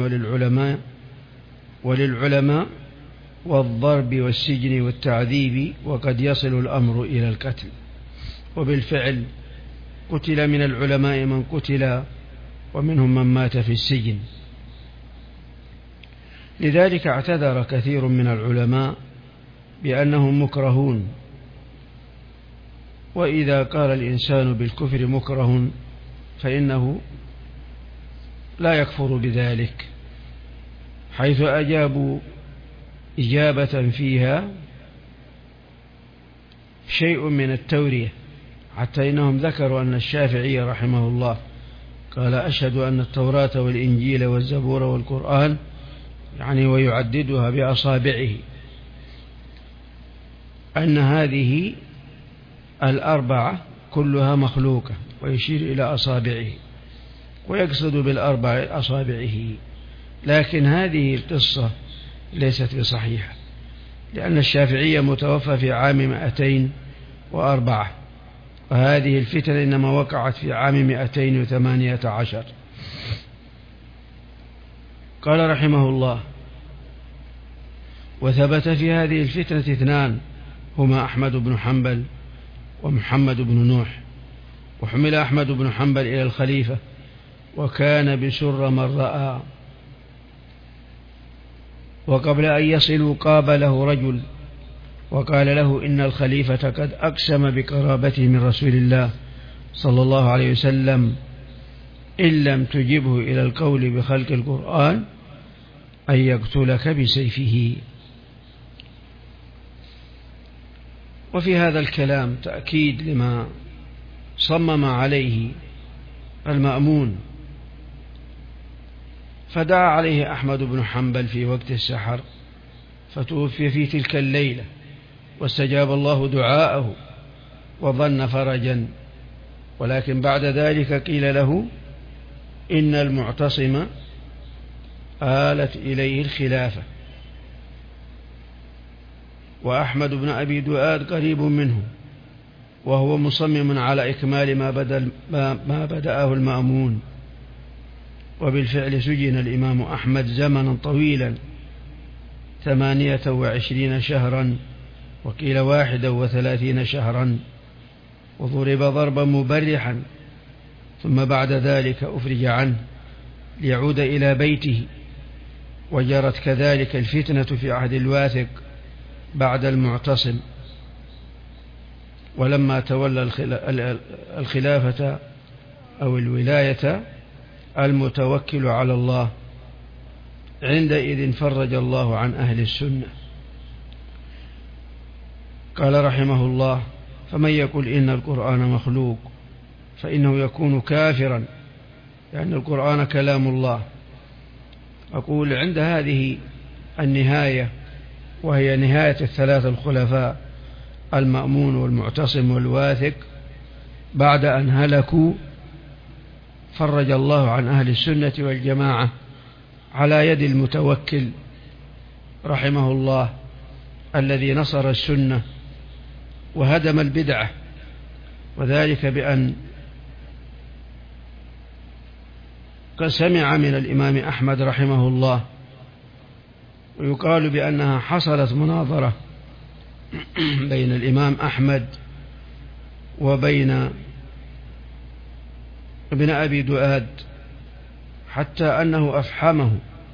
Speaker 2: وللعلماء والضرب والسجن والتعذيب، وقد يصل الأمر إلى القتل. وبالفعل قتل من العلماء من قتل، ومنهم من مات في السجن. لذلك اعتذر كثير من العلماء بأنهم مكرهون. وإذا قال الإنسان بالكفر مكره فإنه لا يكفر بذلك، حيث أجابوا إجابة فيها شيء من التورية، حتى إنهم ذكروا أن الشافعي رحمه الله قال: أشهد أن التوراة والإنجيل والزبور والقرآن، يعني ويعددها بأصابعه، أن هذه الأربعة كلها مخلوقة، ويشير إلى أصابعه ويقصد بالأربع أصابعه. لكن هذه القصة ليست بصحيحة، لأن الشافعية متوفى في عام 204، وهذه الفتنة إنما وقعت في عام 218. قال رحمه الله: وثبت في هذه الفتنة اثنان، هما أحمد بن حنبل ومحمد بن نوح. وحمل أحمد بن حنبل إلى الخليفة، وكان بسر من رأى. وقبل أن يصلوا قابله رجل وقال له: إن الخليفة قد أقسم بقرابته من رسول الله صلى الله عليه وسلم إن لم تجبه إلى القول بخلق القرآن أن يقتلك بسيفه. وفي هذا الكلام تأكيد لما صمم عليه المأمون، فدعا عليه أحمد بن حنبل في وقت السحر، فتوفي في تلك الليلة، واستجاب الله دعاءه وظن فرجا. ولكن بعد ذلك قيل له: إن المعتصم آلت إليه الخلافة، وأحمد بن أبي دؤاد قريب منه، وهو مصمم على إكمال ما بدأه المأمون. وبالفعل سجن الإمام أحمد زمنا طويلا 28 شهرا، وقيل 31 شهرا، وضرب ضربا مبرحا، ثم بعد ذلك أفرج عنه ليعود إلى بيته. وجرت كذلك الفتنة في عهد الواثق بعد المعتصم، ولما تولى الخلافة أو الولاية المتوكل على الله عندئذ فرج الله عن أهل السنة. قال رحمه الله: فمن يقل إن القرآن مخلوق فإنه يكون كافرا، لأن القرآن كلام الله. أقول عند هذه النهاية، وهي نهاية الثلاثة الخلفاء المأمون والمعتصم والواثق، بعد أن هلكوا فرج الله عن أهل السنة والجماعة على يد المتوكل رحمه الله، الذي نصر السنة وهدم البدعة، وذلك بأن قد سمع من الإمام أحمد رحمه الله، ويقال بأنها حصلت مناظرة بين الإمام أحمد وبين ابن أبي دؤاد، حتى أنه أفحمه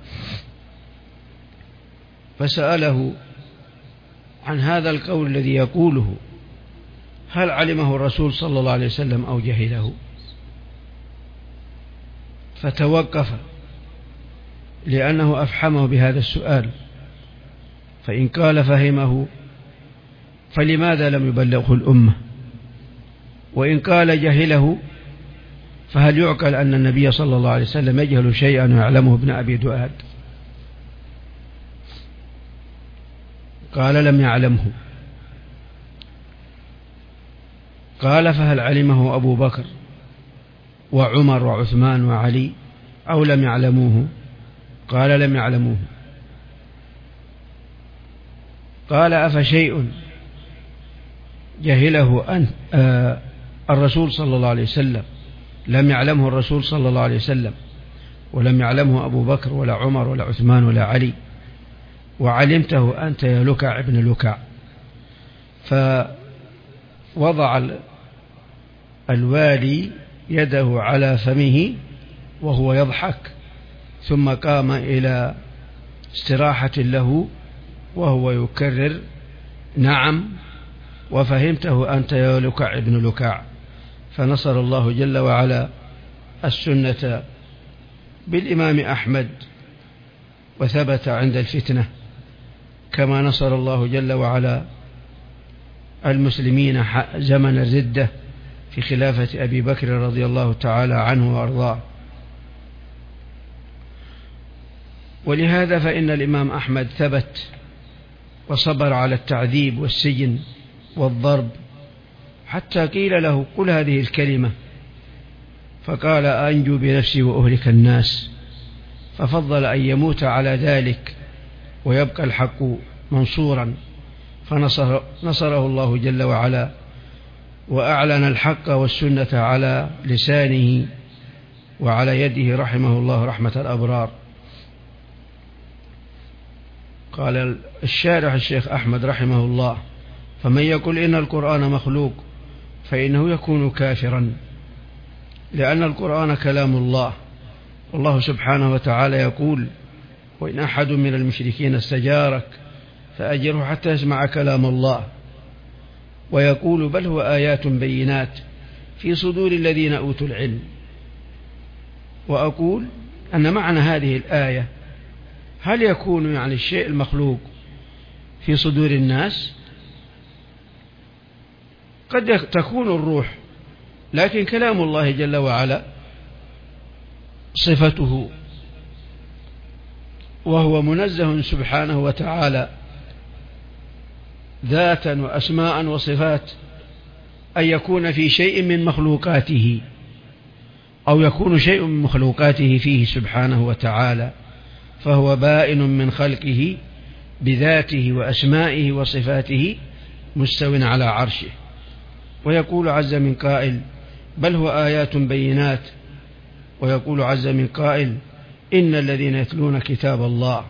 Speaker 2: فسأله عن هذا القول الذي يقوله، هل علمه الرسول صلى الله عليه وسلم أو جهله؟ فتوقف لأنه أفحمه بهذا السؤال، فإن قال فهمه فلماذا لم يبلغه الأمة؟ وإن قال جهله فهل يعقل أن النبي صلى الله عليه وسلم يجهل شيئا ويعلمه ابن أبي دؤاد؟ قال لم يعلمه. قال فهل علمه أبو بكر وعمر وعثمان وعلي أو لم يعلموه؟ قال لم يعلموه. قال أفشيء جهله الرسول صلى الله عليه وسلم لم يعلمه الرسول صلى الله عليه وسلم، ولم يعلمه أبو بكر ولا عمر ولا عثمان ولا علي، وعلمته أنت يا لكع ابن لكع؟ فوضع الوالي يده على فمه وهو يضحك، ثم قام إلى استراحة له وهو يكرر: نعم، وفهمته أنت يا لكع ابن لكع. فنصر الله جل وعلا السنة بالإمام أحمد، وثبت عند الفتنة، كما نصر الله جل وعلا المسلمين زمن الردة في خلافة أبي بكر رضي الله تعالى عنه وأرضاه. ولهذا فإن الإمام أحمد ثبت وصبر على التعذيب والسجن والضرب، حتى قيل له: قل هذه الكلمة، فقال: أنجو بنفسي وأهلك الناس. ففضل أن يموت على ذلك ويبقى الحق منصورا، فنصره الله جل وعلا، وأعلن الحق والسنة على لسانه وعلى يده رحمه الله رحمة الأبرار. قال الشارح الشيخ أحمد رحمه الله: فمن يقول إن القرآن مخلوق فإنه يكون كافرا، لأن القرآن كلام الله، والله سبحانه وتعالى يقول: وإن أحد من المشركين استجارك فأجره حتى يسمع كلام الله. ويقول: بل هو آيات بينات في صدور الذين أوتوا العلم. وأقول أن معنى هذه الآية: هل يكون يعني الشيء المخلوق في صدور الناس؟ قد تكون الروح، لكن كلام الله جل وعلا صفته، وهو منزه سبحانه وتعالى ذاتا وأسماء وصفات أن يكون في شيء من مخلوقاته، أو يكون شيء من مخلوقاته فيه سبحانه وتعالى، فهو بائن من خلقه بذاته وأسمائه وصفاته مستو على عرشه. ويقول عز من قائل: بل هو آيات بينات. ويقول عز من قائل: إن الذين يتلون كتاب الله.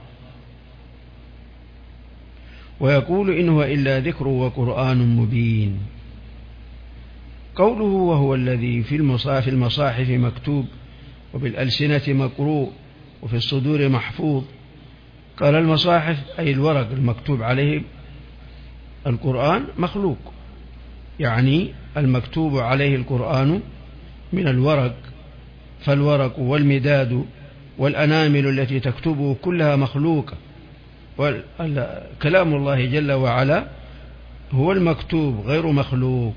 Speaker 2: ويقول: إن هو إلا ذكر وقرآن مبين. قوله: وهو الذي في المصاحف مكتوب وبالألسنة مقروء وفي الصدور محفوظ. قال: المصاحف أي الورق المكتوب عليه القرآن مخلوق، يعني المكتوب عليه القرآن من الورق، فالورق والمداد والأنامل التي تكتبه كلها مخلوقة، وكلام الله جل وعلا هو المكتوب غير مخلوق.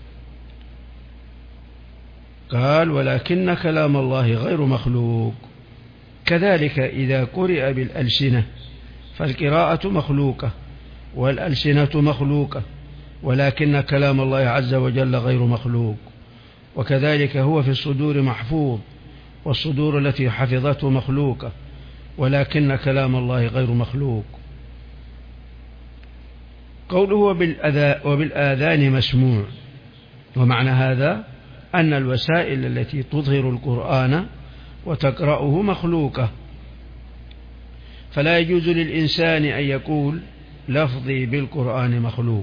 Speaker 2: قال: ولكن كلام الله غير مخلوق. كذلك إذا قرئ بالألسنة فالقراءة مخلوقة والألسنة مخلوقة، ولكن كلام الله عز وجل غير مخلوق. وكذلك هو في الصدور محفوظ، والصدور التي حفظته مخلوقة، ولكن كلام الله غير مخلوق. قوله: وبالآذان مسموع. ومعنى هذا أن الوسائل التي تظهر القرآن وتقرأه مخلوقة، فلا يجوز للإنسان أن يقول لفظي بالقرآن مخلوق،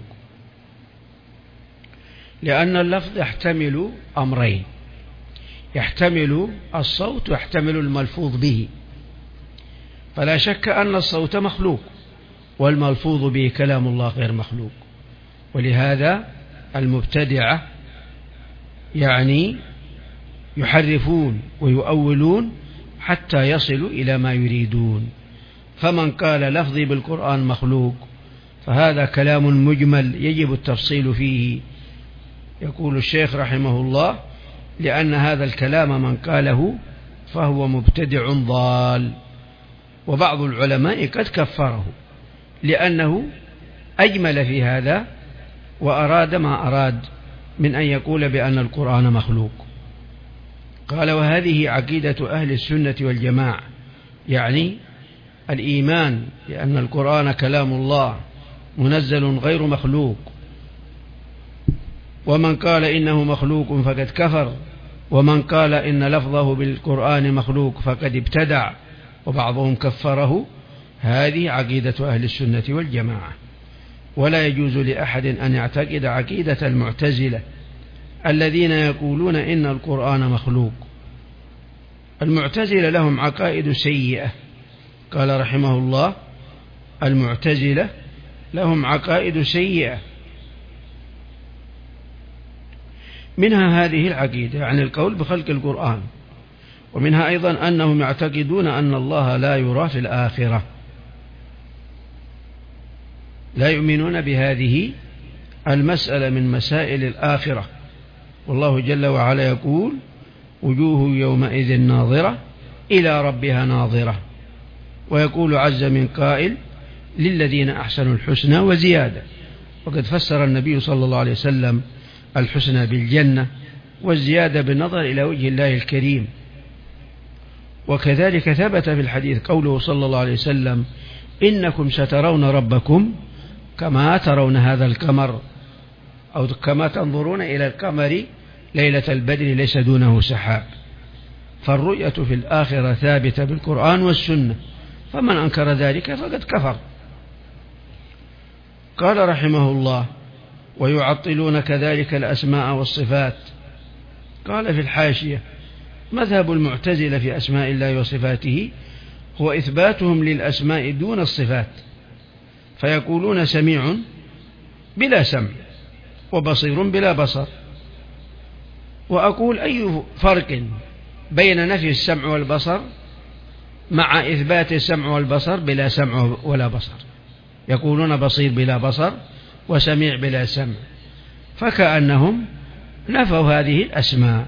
Speaker 2: لأن اللفظ يحتمل أمرين: يحتمل الصوت ويحتمل الملفوظ به، فلا شك أن الصوت مخلوق والملفوظ به كلام الله غير مخلوق. ولهذا المبتدعة يعني يحرفون ويؤولون حتى يصلوا إلى ما يريدون. فمن قال لفظي بالقرآن مخلوق فهذا كلام مجمل يجب التفصيل فيه. يقول الشيخ رحمه الله: لأن هذا الكلام من قاله فهو مبتدع ضال. وبعض العلماء قد كفره لأنه أجمل في هذا وأراد ما أراد من أن يقول بأن القرآن مخلوق. قال: وهذه عقيدة أهل السنة والجماعة، يعني الإيمان بأن القرآن كلام الله منزل غير مخلوق. ومن قال إنه مخلوق فقد كفر، ومن قال إن لفظه بالقرآن مخلوق فقد ابتدع، وبعضهم كفره. هذه عقيدة أهل السنة والجماعة. ولا يجوز لأحد أن يعتقد عقيدة المعتزلة الذين يقولون إن القرآن مخلوق. المعتزلة لهم عقائد سيئة. قال رحمه الله: المعتزلة لهم عقائد سيئة، منها هذه العقيدة، يعني القول بخلق القرآن، ومنها أيضا أنهم يعتقدون أن الله لا يرى في الآخرة، لا يؤمنون بهذه المسألة من مسائل الآخرة. والله جل وعلا يقول: وجوه يومئذ ناظرة إلى ربها ناظرة. ويقول عز من قائل: للذين أحسنوا الحسنى وزيادة. وقد فسر النبي صلى الله عليه وسلم الحسنى بالجنة، والزيادة بالنظر إلى وجه الله الكريم. وكذلك ثبت في الحديث قوله صلى الله عليه وسلم: إنكم سترون ربكم كما ترون هذا القمر، أو كما تنظرون إلى القمر ليلة البدر ليس دونه سحاب. فالرؤية في الآخرة ثابتة بالقرآن والسنة، فمن أنكر ذلك فقد كفر. قال رحمه الله: ويعطلون كذلك الأسماء والصفات. قال في الحاشية: مذهب المعتزلة في أسماء الله وصفاته هو إثباتهم للأسماء دون الصفات، فيقولون سميع بلا سمع، وبصير بلا بصر. وأقول: أي فرق بين نفي السمع والبصر مع إثبات السمع والبصر بلا سمع ولا بصر؟ يقولون بصير بلا بصر وسميع بلا سمع، فكأنهم نفوا هذه الأسماء.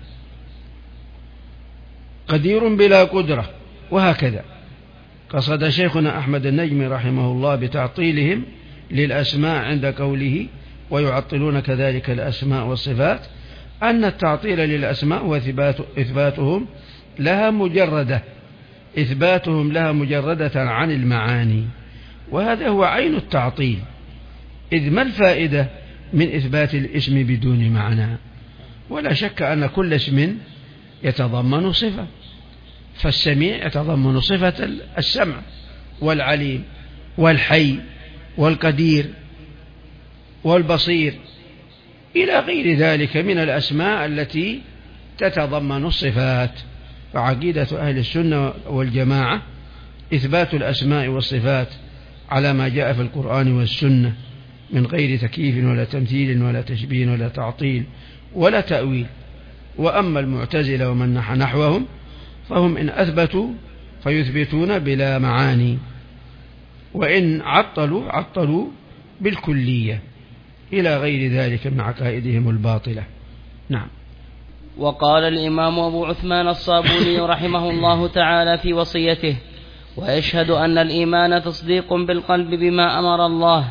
Speaker 2: قدير بلا قدرة، وهكذا. قصد شيخنا أحمد النجمي رحمه الله بتعطيلهم للأسماء عند قوله: ويعطلون كذلك الأسماء والصفات، أن التعطيل للأسماء وإثباتهم لها مجردة عن المعاني، وهذا هو عين التعطيل، إذ ما الفائدة من إثبات الاسم بدون معنى؟ ولا شك أن كل اسم يتضمن صفة، فالسميع يتضمن صفة السمع والعليم والحي والقدير والبصير إلى غير ذلك من الأسماء التي تتضمن الصفات. فعقيدة أهل السنة والجماعة إثبات الأسماء والصفات على ما جاء في القرآن والسنة من غير تكييف ولا تمثيل ولا تشبيه ولا تعطيل ولا تأويل. وأما المعتزلة ومن نحوهم فهم إن أثبتوا فيثبتون بلا معاني، وإن عطلوا بالكلية إلى غير ذلك من عقائدهم الباطلة. نعم.
Speaker 1: وقال الإمام أبو عثمان الصابوني رحمه الله تعالى في وصيته: ويشهد أن الإيمان تصديق بالقلب بما أمر الله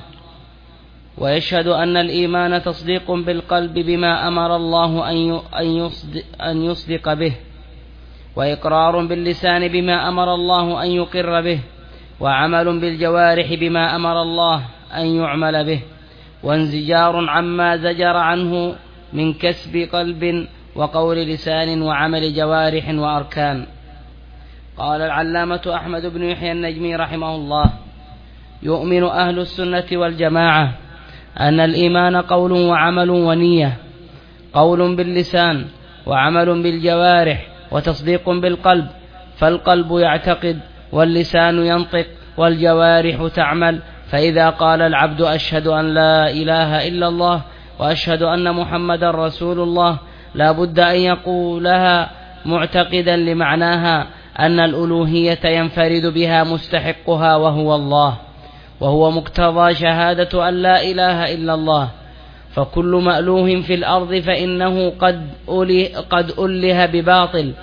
Speaker 1: أن يصدق به، وإقرار باللسان بما أمر الله أن يقر به، وعمل بالجوارح بما أمر الله أن يعمل به، وانزجار عما زجر عنه من كسب قلب وقول لسان وعمل جوارح وأركان. قال العلامة أحمد بن يحيى النجمي رحمه الله: يؤمن أهل السنة والجماعة أن الإيمان قول وعمل ونية، قول باللسان وعمل بالجوارح وتصديق بالقلب، فالقلب يعتقد واللسان ينطق والجوارح تعمل. فإذا قال العبد أشهد أن لا إله إلا الله وأشهد أن محمدا رسول الله لا بد أن يقولها معتقدا لمعناها أن الألوهية ينفرد بها مستحقها وهو الله، وهو مقتضى شهادة أن لا إله إلا الله. فكل مألوه في الأرض فإنه قد أله بباطل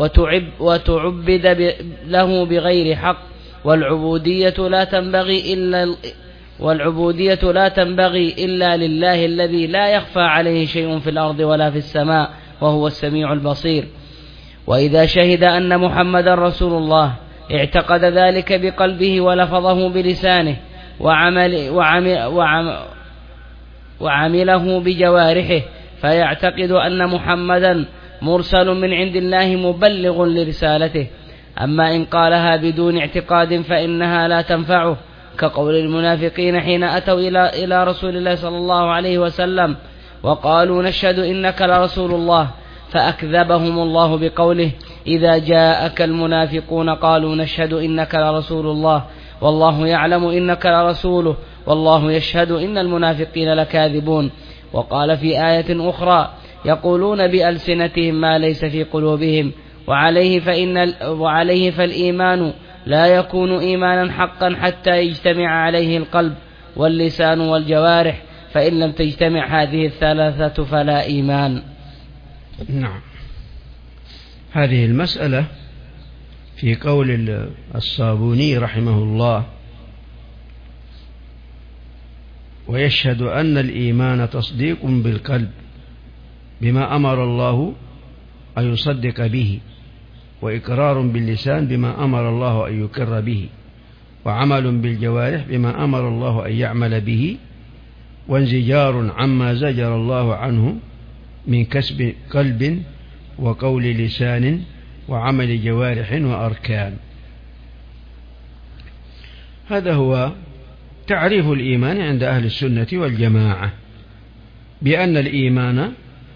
Speaker 1: وتعبد له بغير حق، والعبودية لا تنبغي إلا لله الذي لا يخفى عليه شيء في الأرض ولا في السماء، وهو السميع البصير. وإذا شهد أن محمدا رسول الله اعتقد ذلك بقلبه ولفظه بلسانه وعمله بجوارحه، فيعتقد أن محمدا مرسل من عند الله مبلغ لرسالته. أما إن قالها بدون اعتقاد فإنها لا تنفعه، كقول المنافقين حين أتوا إلى رسول الله صلى الله عليه وسلم وقالوا نشهد إنك لرسول الله، فأكذبهم الله بقوله: إذا جاءك المنافقون قالوا نشهد إنك لرسول الله والله يعلم إنك لرسوله والله يشهد إن المنافقين لكاذبون. وقال في آية أخرى: يقولون بألسنتهم ما ليس في قلوبهم، وعليه فالإيمان لا يكون إيمانا حقا حتى يجتمع عليه القلب واللسان والجوارح، فإن لم تجتمع هذه الثلاثة فلا إيمان.
Speaker 2: نعم. هذه المسألة في قول الصابوني رحمه الله: ويشهد أن الإيمان تصديق بالقلب بما أمر الله أن يصدق به، وإقرار باللسان بما أمر الله أن يقر به، وعمل بالجوارح بما أمر الله أن يعمل به، وانزجار عما زجر الله عنه من كسب قلب وقول لسان وعمل جوارح وأركان. هذا هو تعريف الإيمان عند أهل السنة والجماعة، بأن الإيمان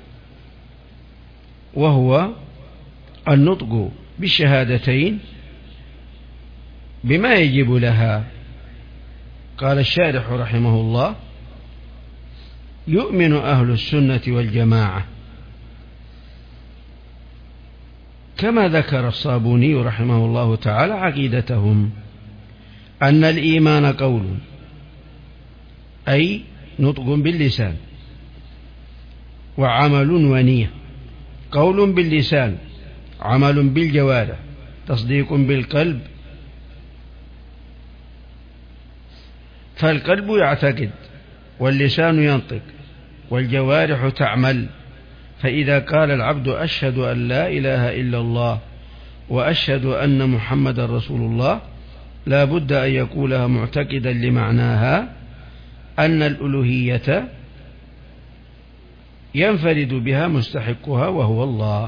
Speaker 2: وهو النطق بالشهادتين بما يجب لها. قال الشارح رحمه الله: يؤمن أهل السنة والجماعة كما ذكر الصابوني رحمه الله تعالى عقيدتهم أن الإيمان قول، أي نطق باللسان، وعمل ونية. قول باللسان، عمل بالجوارح، تصديق بالقلب، فالقلب يعتقد واللسان ينطق والجوارح تعمل. فإذا قال العبد أشهد أن لا إله إلا الله وأشهد أن محمد رسول الله، لا بد أن يقولها معتقدا لمعناها أن الألوهية ينفرد بها مستحقها وهو الله،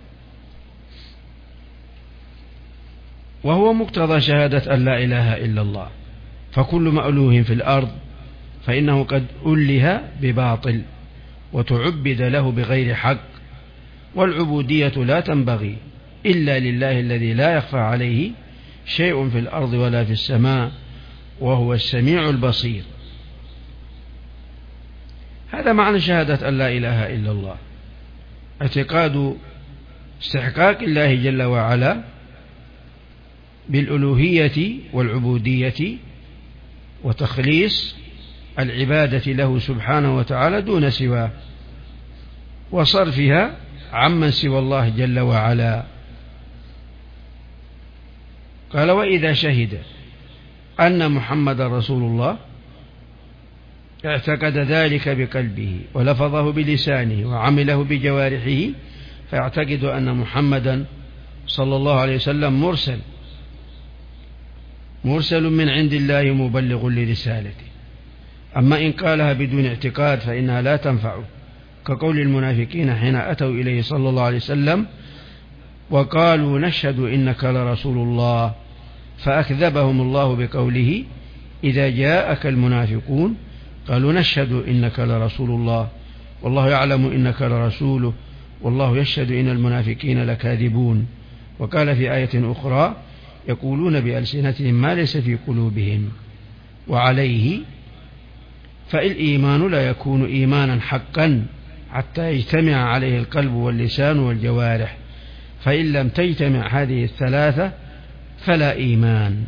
Speaker 2: وهو مقتضى شهادة أن لا إله إلا الله. فكل مألوه في الأرض فإنه قد أله بباطل وتعبد له بغير حق، والعبودية لا تنبغي إلا لله الذي لا يخفى عليه شيء في الأرض ولا في السماء، وهو السميع البصير. هذا معنى شهادة أن لا إله إلا الله، اعتقاد استحقاق الله جل وعلا بالألوهية والعبودية، وتخليص العبادة له سبحانه وتعالى دون سواه، وصرفها عمن سوى الله جل وعلا. قال: وإذا شهد أن محمد رسول الله اعتقد ذلك بقلبه ولفظه بلسانه وعمله بجوارحه، فيعتقد أن محمدا صلى الله عليه وسلم مرسل من عند الله مبلغ لرسالته. أما إن قالها بدون اعتقاد فإنها لا تنفعه، كقول المنافقين حين أتوا إليه صلى الله عليه وسلم وقالوا: نشهد إنك لرسول الله، فأكذبهم الله بقوله: إذا جاءك المنافقون قالوا نشهد إنك لرسول الله والله يعلم إنك لرسوله والله يشهد إن المنافقين لكاذبون. وقال في آية أخرى: يقولون بألسنتهم ما ليس في قلوبهم. وعليه فالإيمان لا يكون إيمانا حقا حتى يجتمع عليه القلب واللسان والجوارح، فإن لم تجتمع هذه الثلاثة فلا إيمان.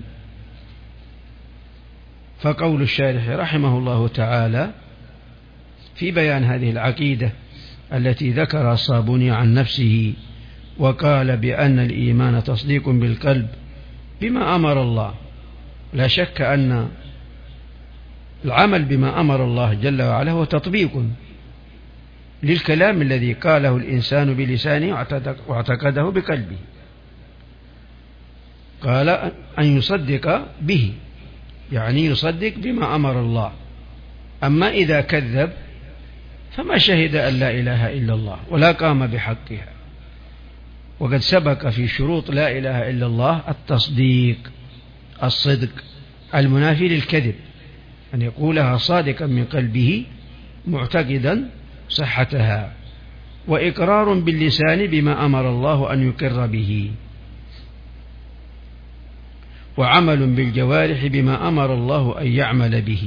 Speaker 2: فقول الشارح رحمه الله تعالى في بيان هذه العقيدة التي ذكر الصابوني عن نفسه وقال بأن الإيمان تصديق بالقلب بما أمر الله، لا شك أن العمل بما أمر الله جل وعلا هو تطبيق للكلام الذي قاله الإنسان بلسانه واعتقده بقلبه. قال أن يصدق به، يعني يصدق بما أمر الله. أما إذا كذب فما شهد أن لا إله إلا الله ولا قام بحقها. وقد سبق في شروط لا إله إلا الله التصديق، الصدق المنافي للكذب، أن يقولها صادقا من قلبه معتقدا صحتها، وإقرار باللسان بما أمر الله أن يقر به، وعمل بالجوارح بما أمر الله أن يعمل به،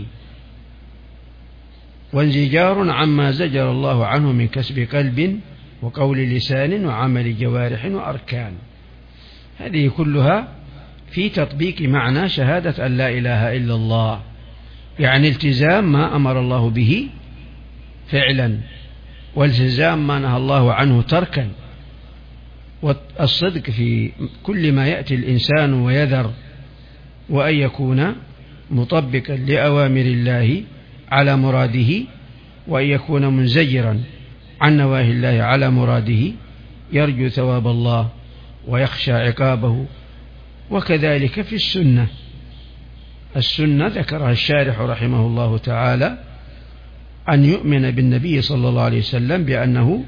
Speaker 2: وانزجار عما زجر الله عنه من كسب قلب وقول لسان وعمل جوارح وأركان. هذه كلها في تطبيق معنى شهادة أن لا إله إلا الله، يعني التزام ما أمر الله به فعلا، والتزام ما نهى الله عنه تركا، والصدق في كل ما يأتي الإنسان ويذر، وأن يكون مطبقا لأوامر الله على مراده، وأن يكون منزجرا عن نواهي الله على مراده، يرجو ثواب الله ويخشى عقابه. وكذلك في السنة ذكرها الشارح رحمه الله تعالى أن يؤمن بالنبي صلى الله عليه وسلم بأنه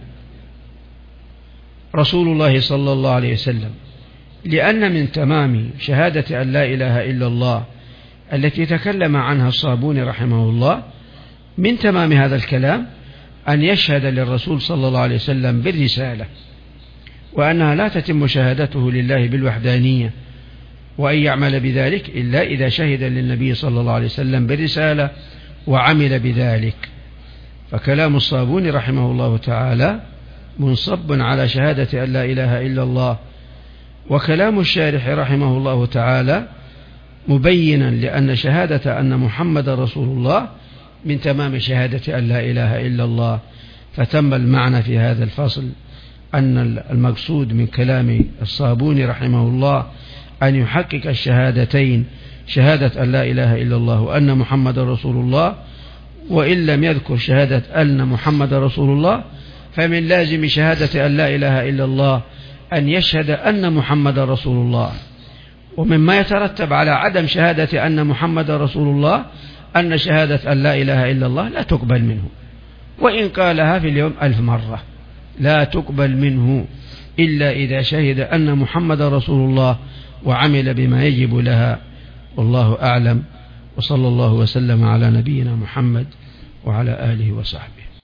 Speaker 2: رسول الله صلى الله عليه وسلم، لأن من تمام شهادة أن لا إله إلا الله التي تكلم عنها الصابوني رحمه الله، من تمام هذا الكلام أن يشهد للرسول صلى الله عليه وسلم بالرسالة، وأنها لا تتم شهادته لله بالوحدانية، وأن يعمل بذلك إلا إذا شهد للنبي صلى الله عليه وسلم بالرسالة وعمل بذلك. فكلام الصابوني رحمه الله تعالى منصب على شهادة أن لا إله إلا الله، وكلام الشارح رحمه الله تعالى مبينا لأن شهادة أن محمد رسول الله من تمام شهادة أن لا إله إلا الله. فتم المعنى في هذا الفصل أن المقصود من كلام الصابوني رحمه الله أن يحقق الشهادتين، شهادة أن لا إله إلا الله وأن محمد رسول الله، وإن لم يذكر شهادة أن محمد رسول الله فمن لازم شهادة أن لا إله إلا الله أن يشهد أن محمد رسول الله، ومما يترتب على عدم شهادة أن محمد رسول الله أن شهادة أن لا إله إلا الله لا تقبل منه، وإن قالها في اليوم 1000 مرة لا تقبل منه إلا إذا شهد أن محمد رسول الله وعمل بما يجب لها. والله أعلم، وصلى الله وسلم على نبينا محمد وعلى آله وصحبه.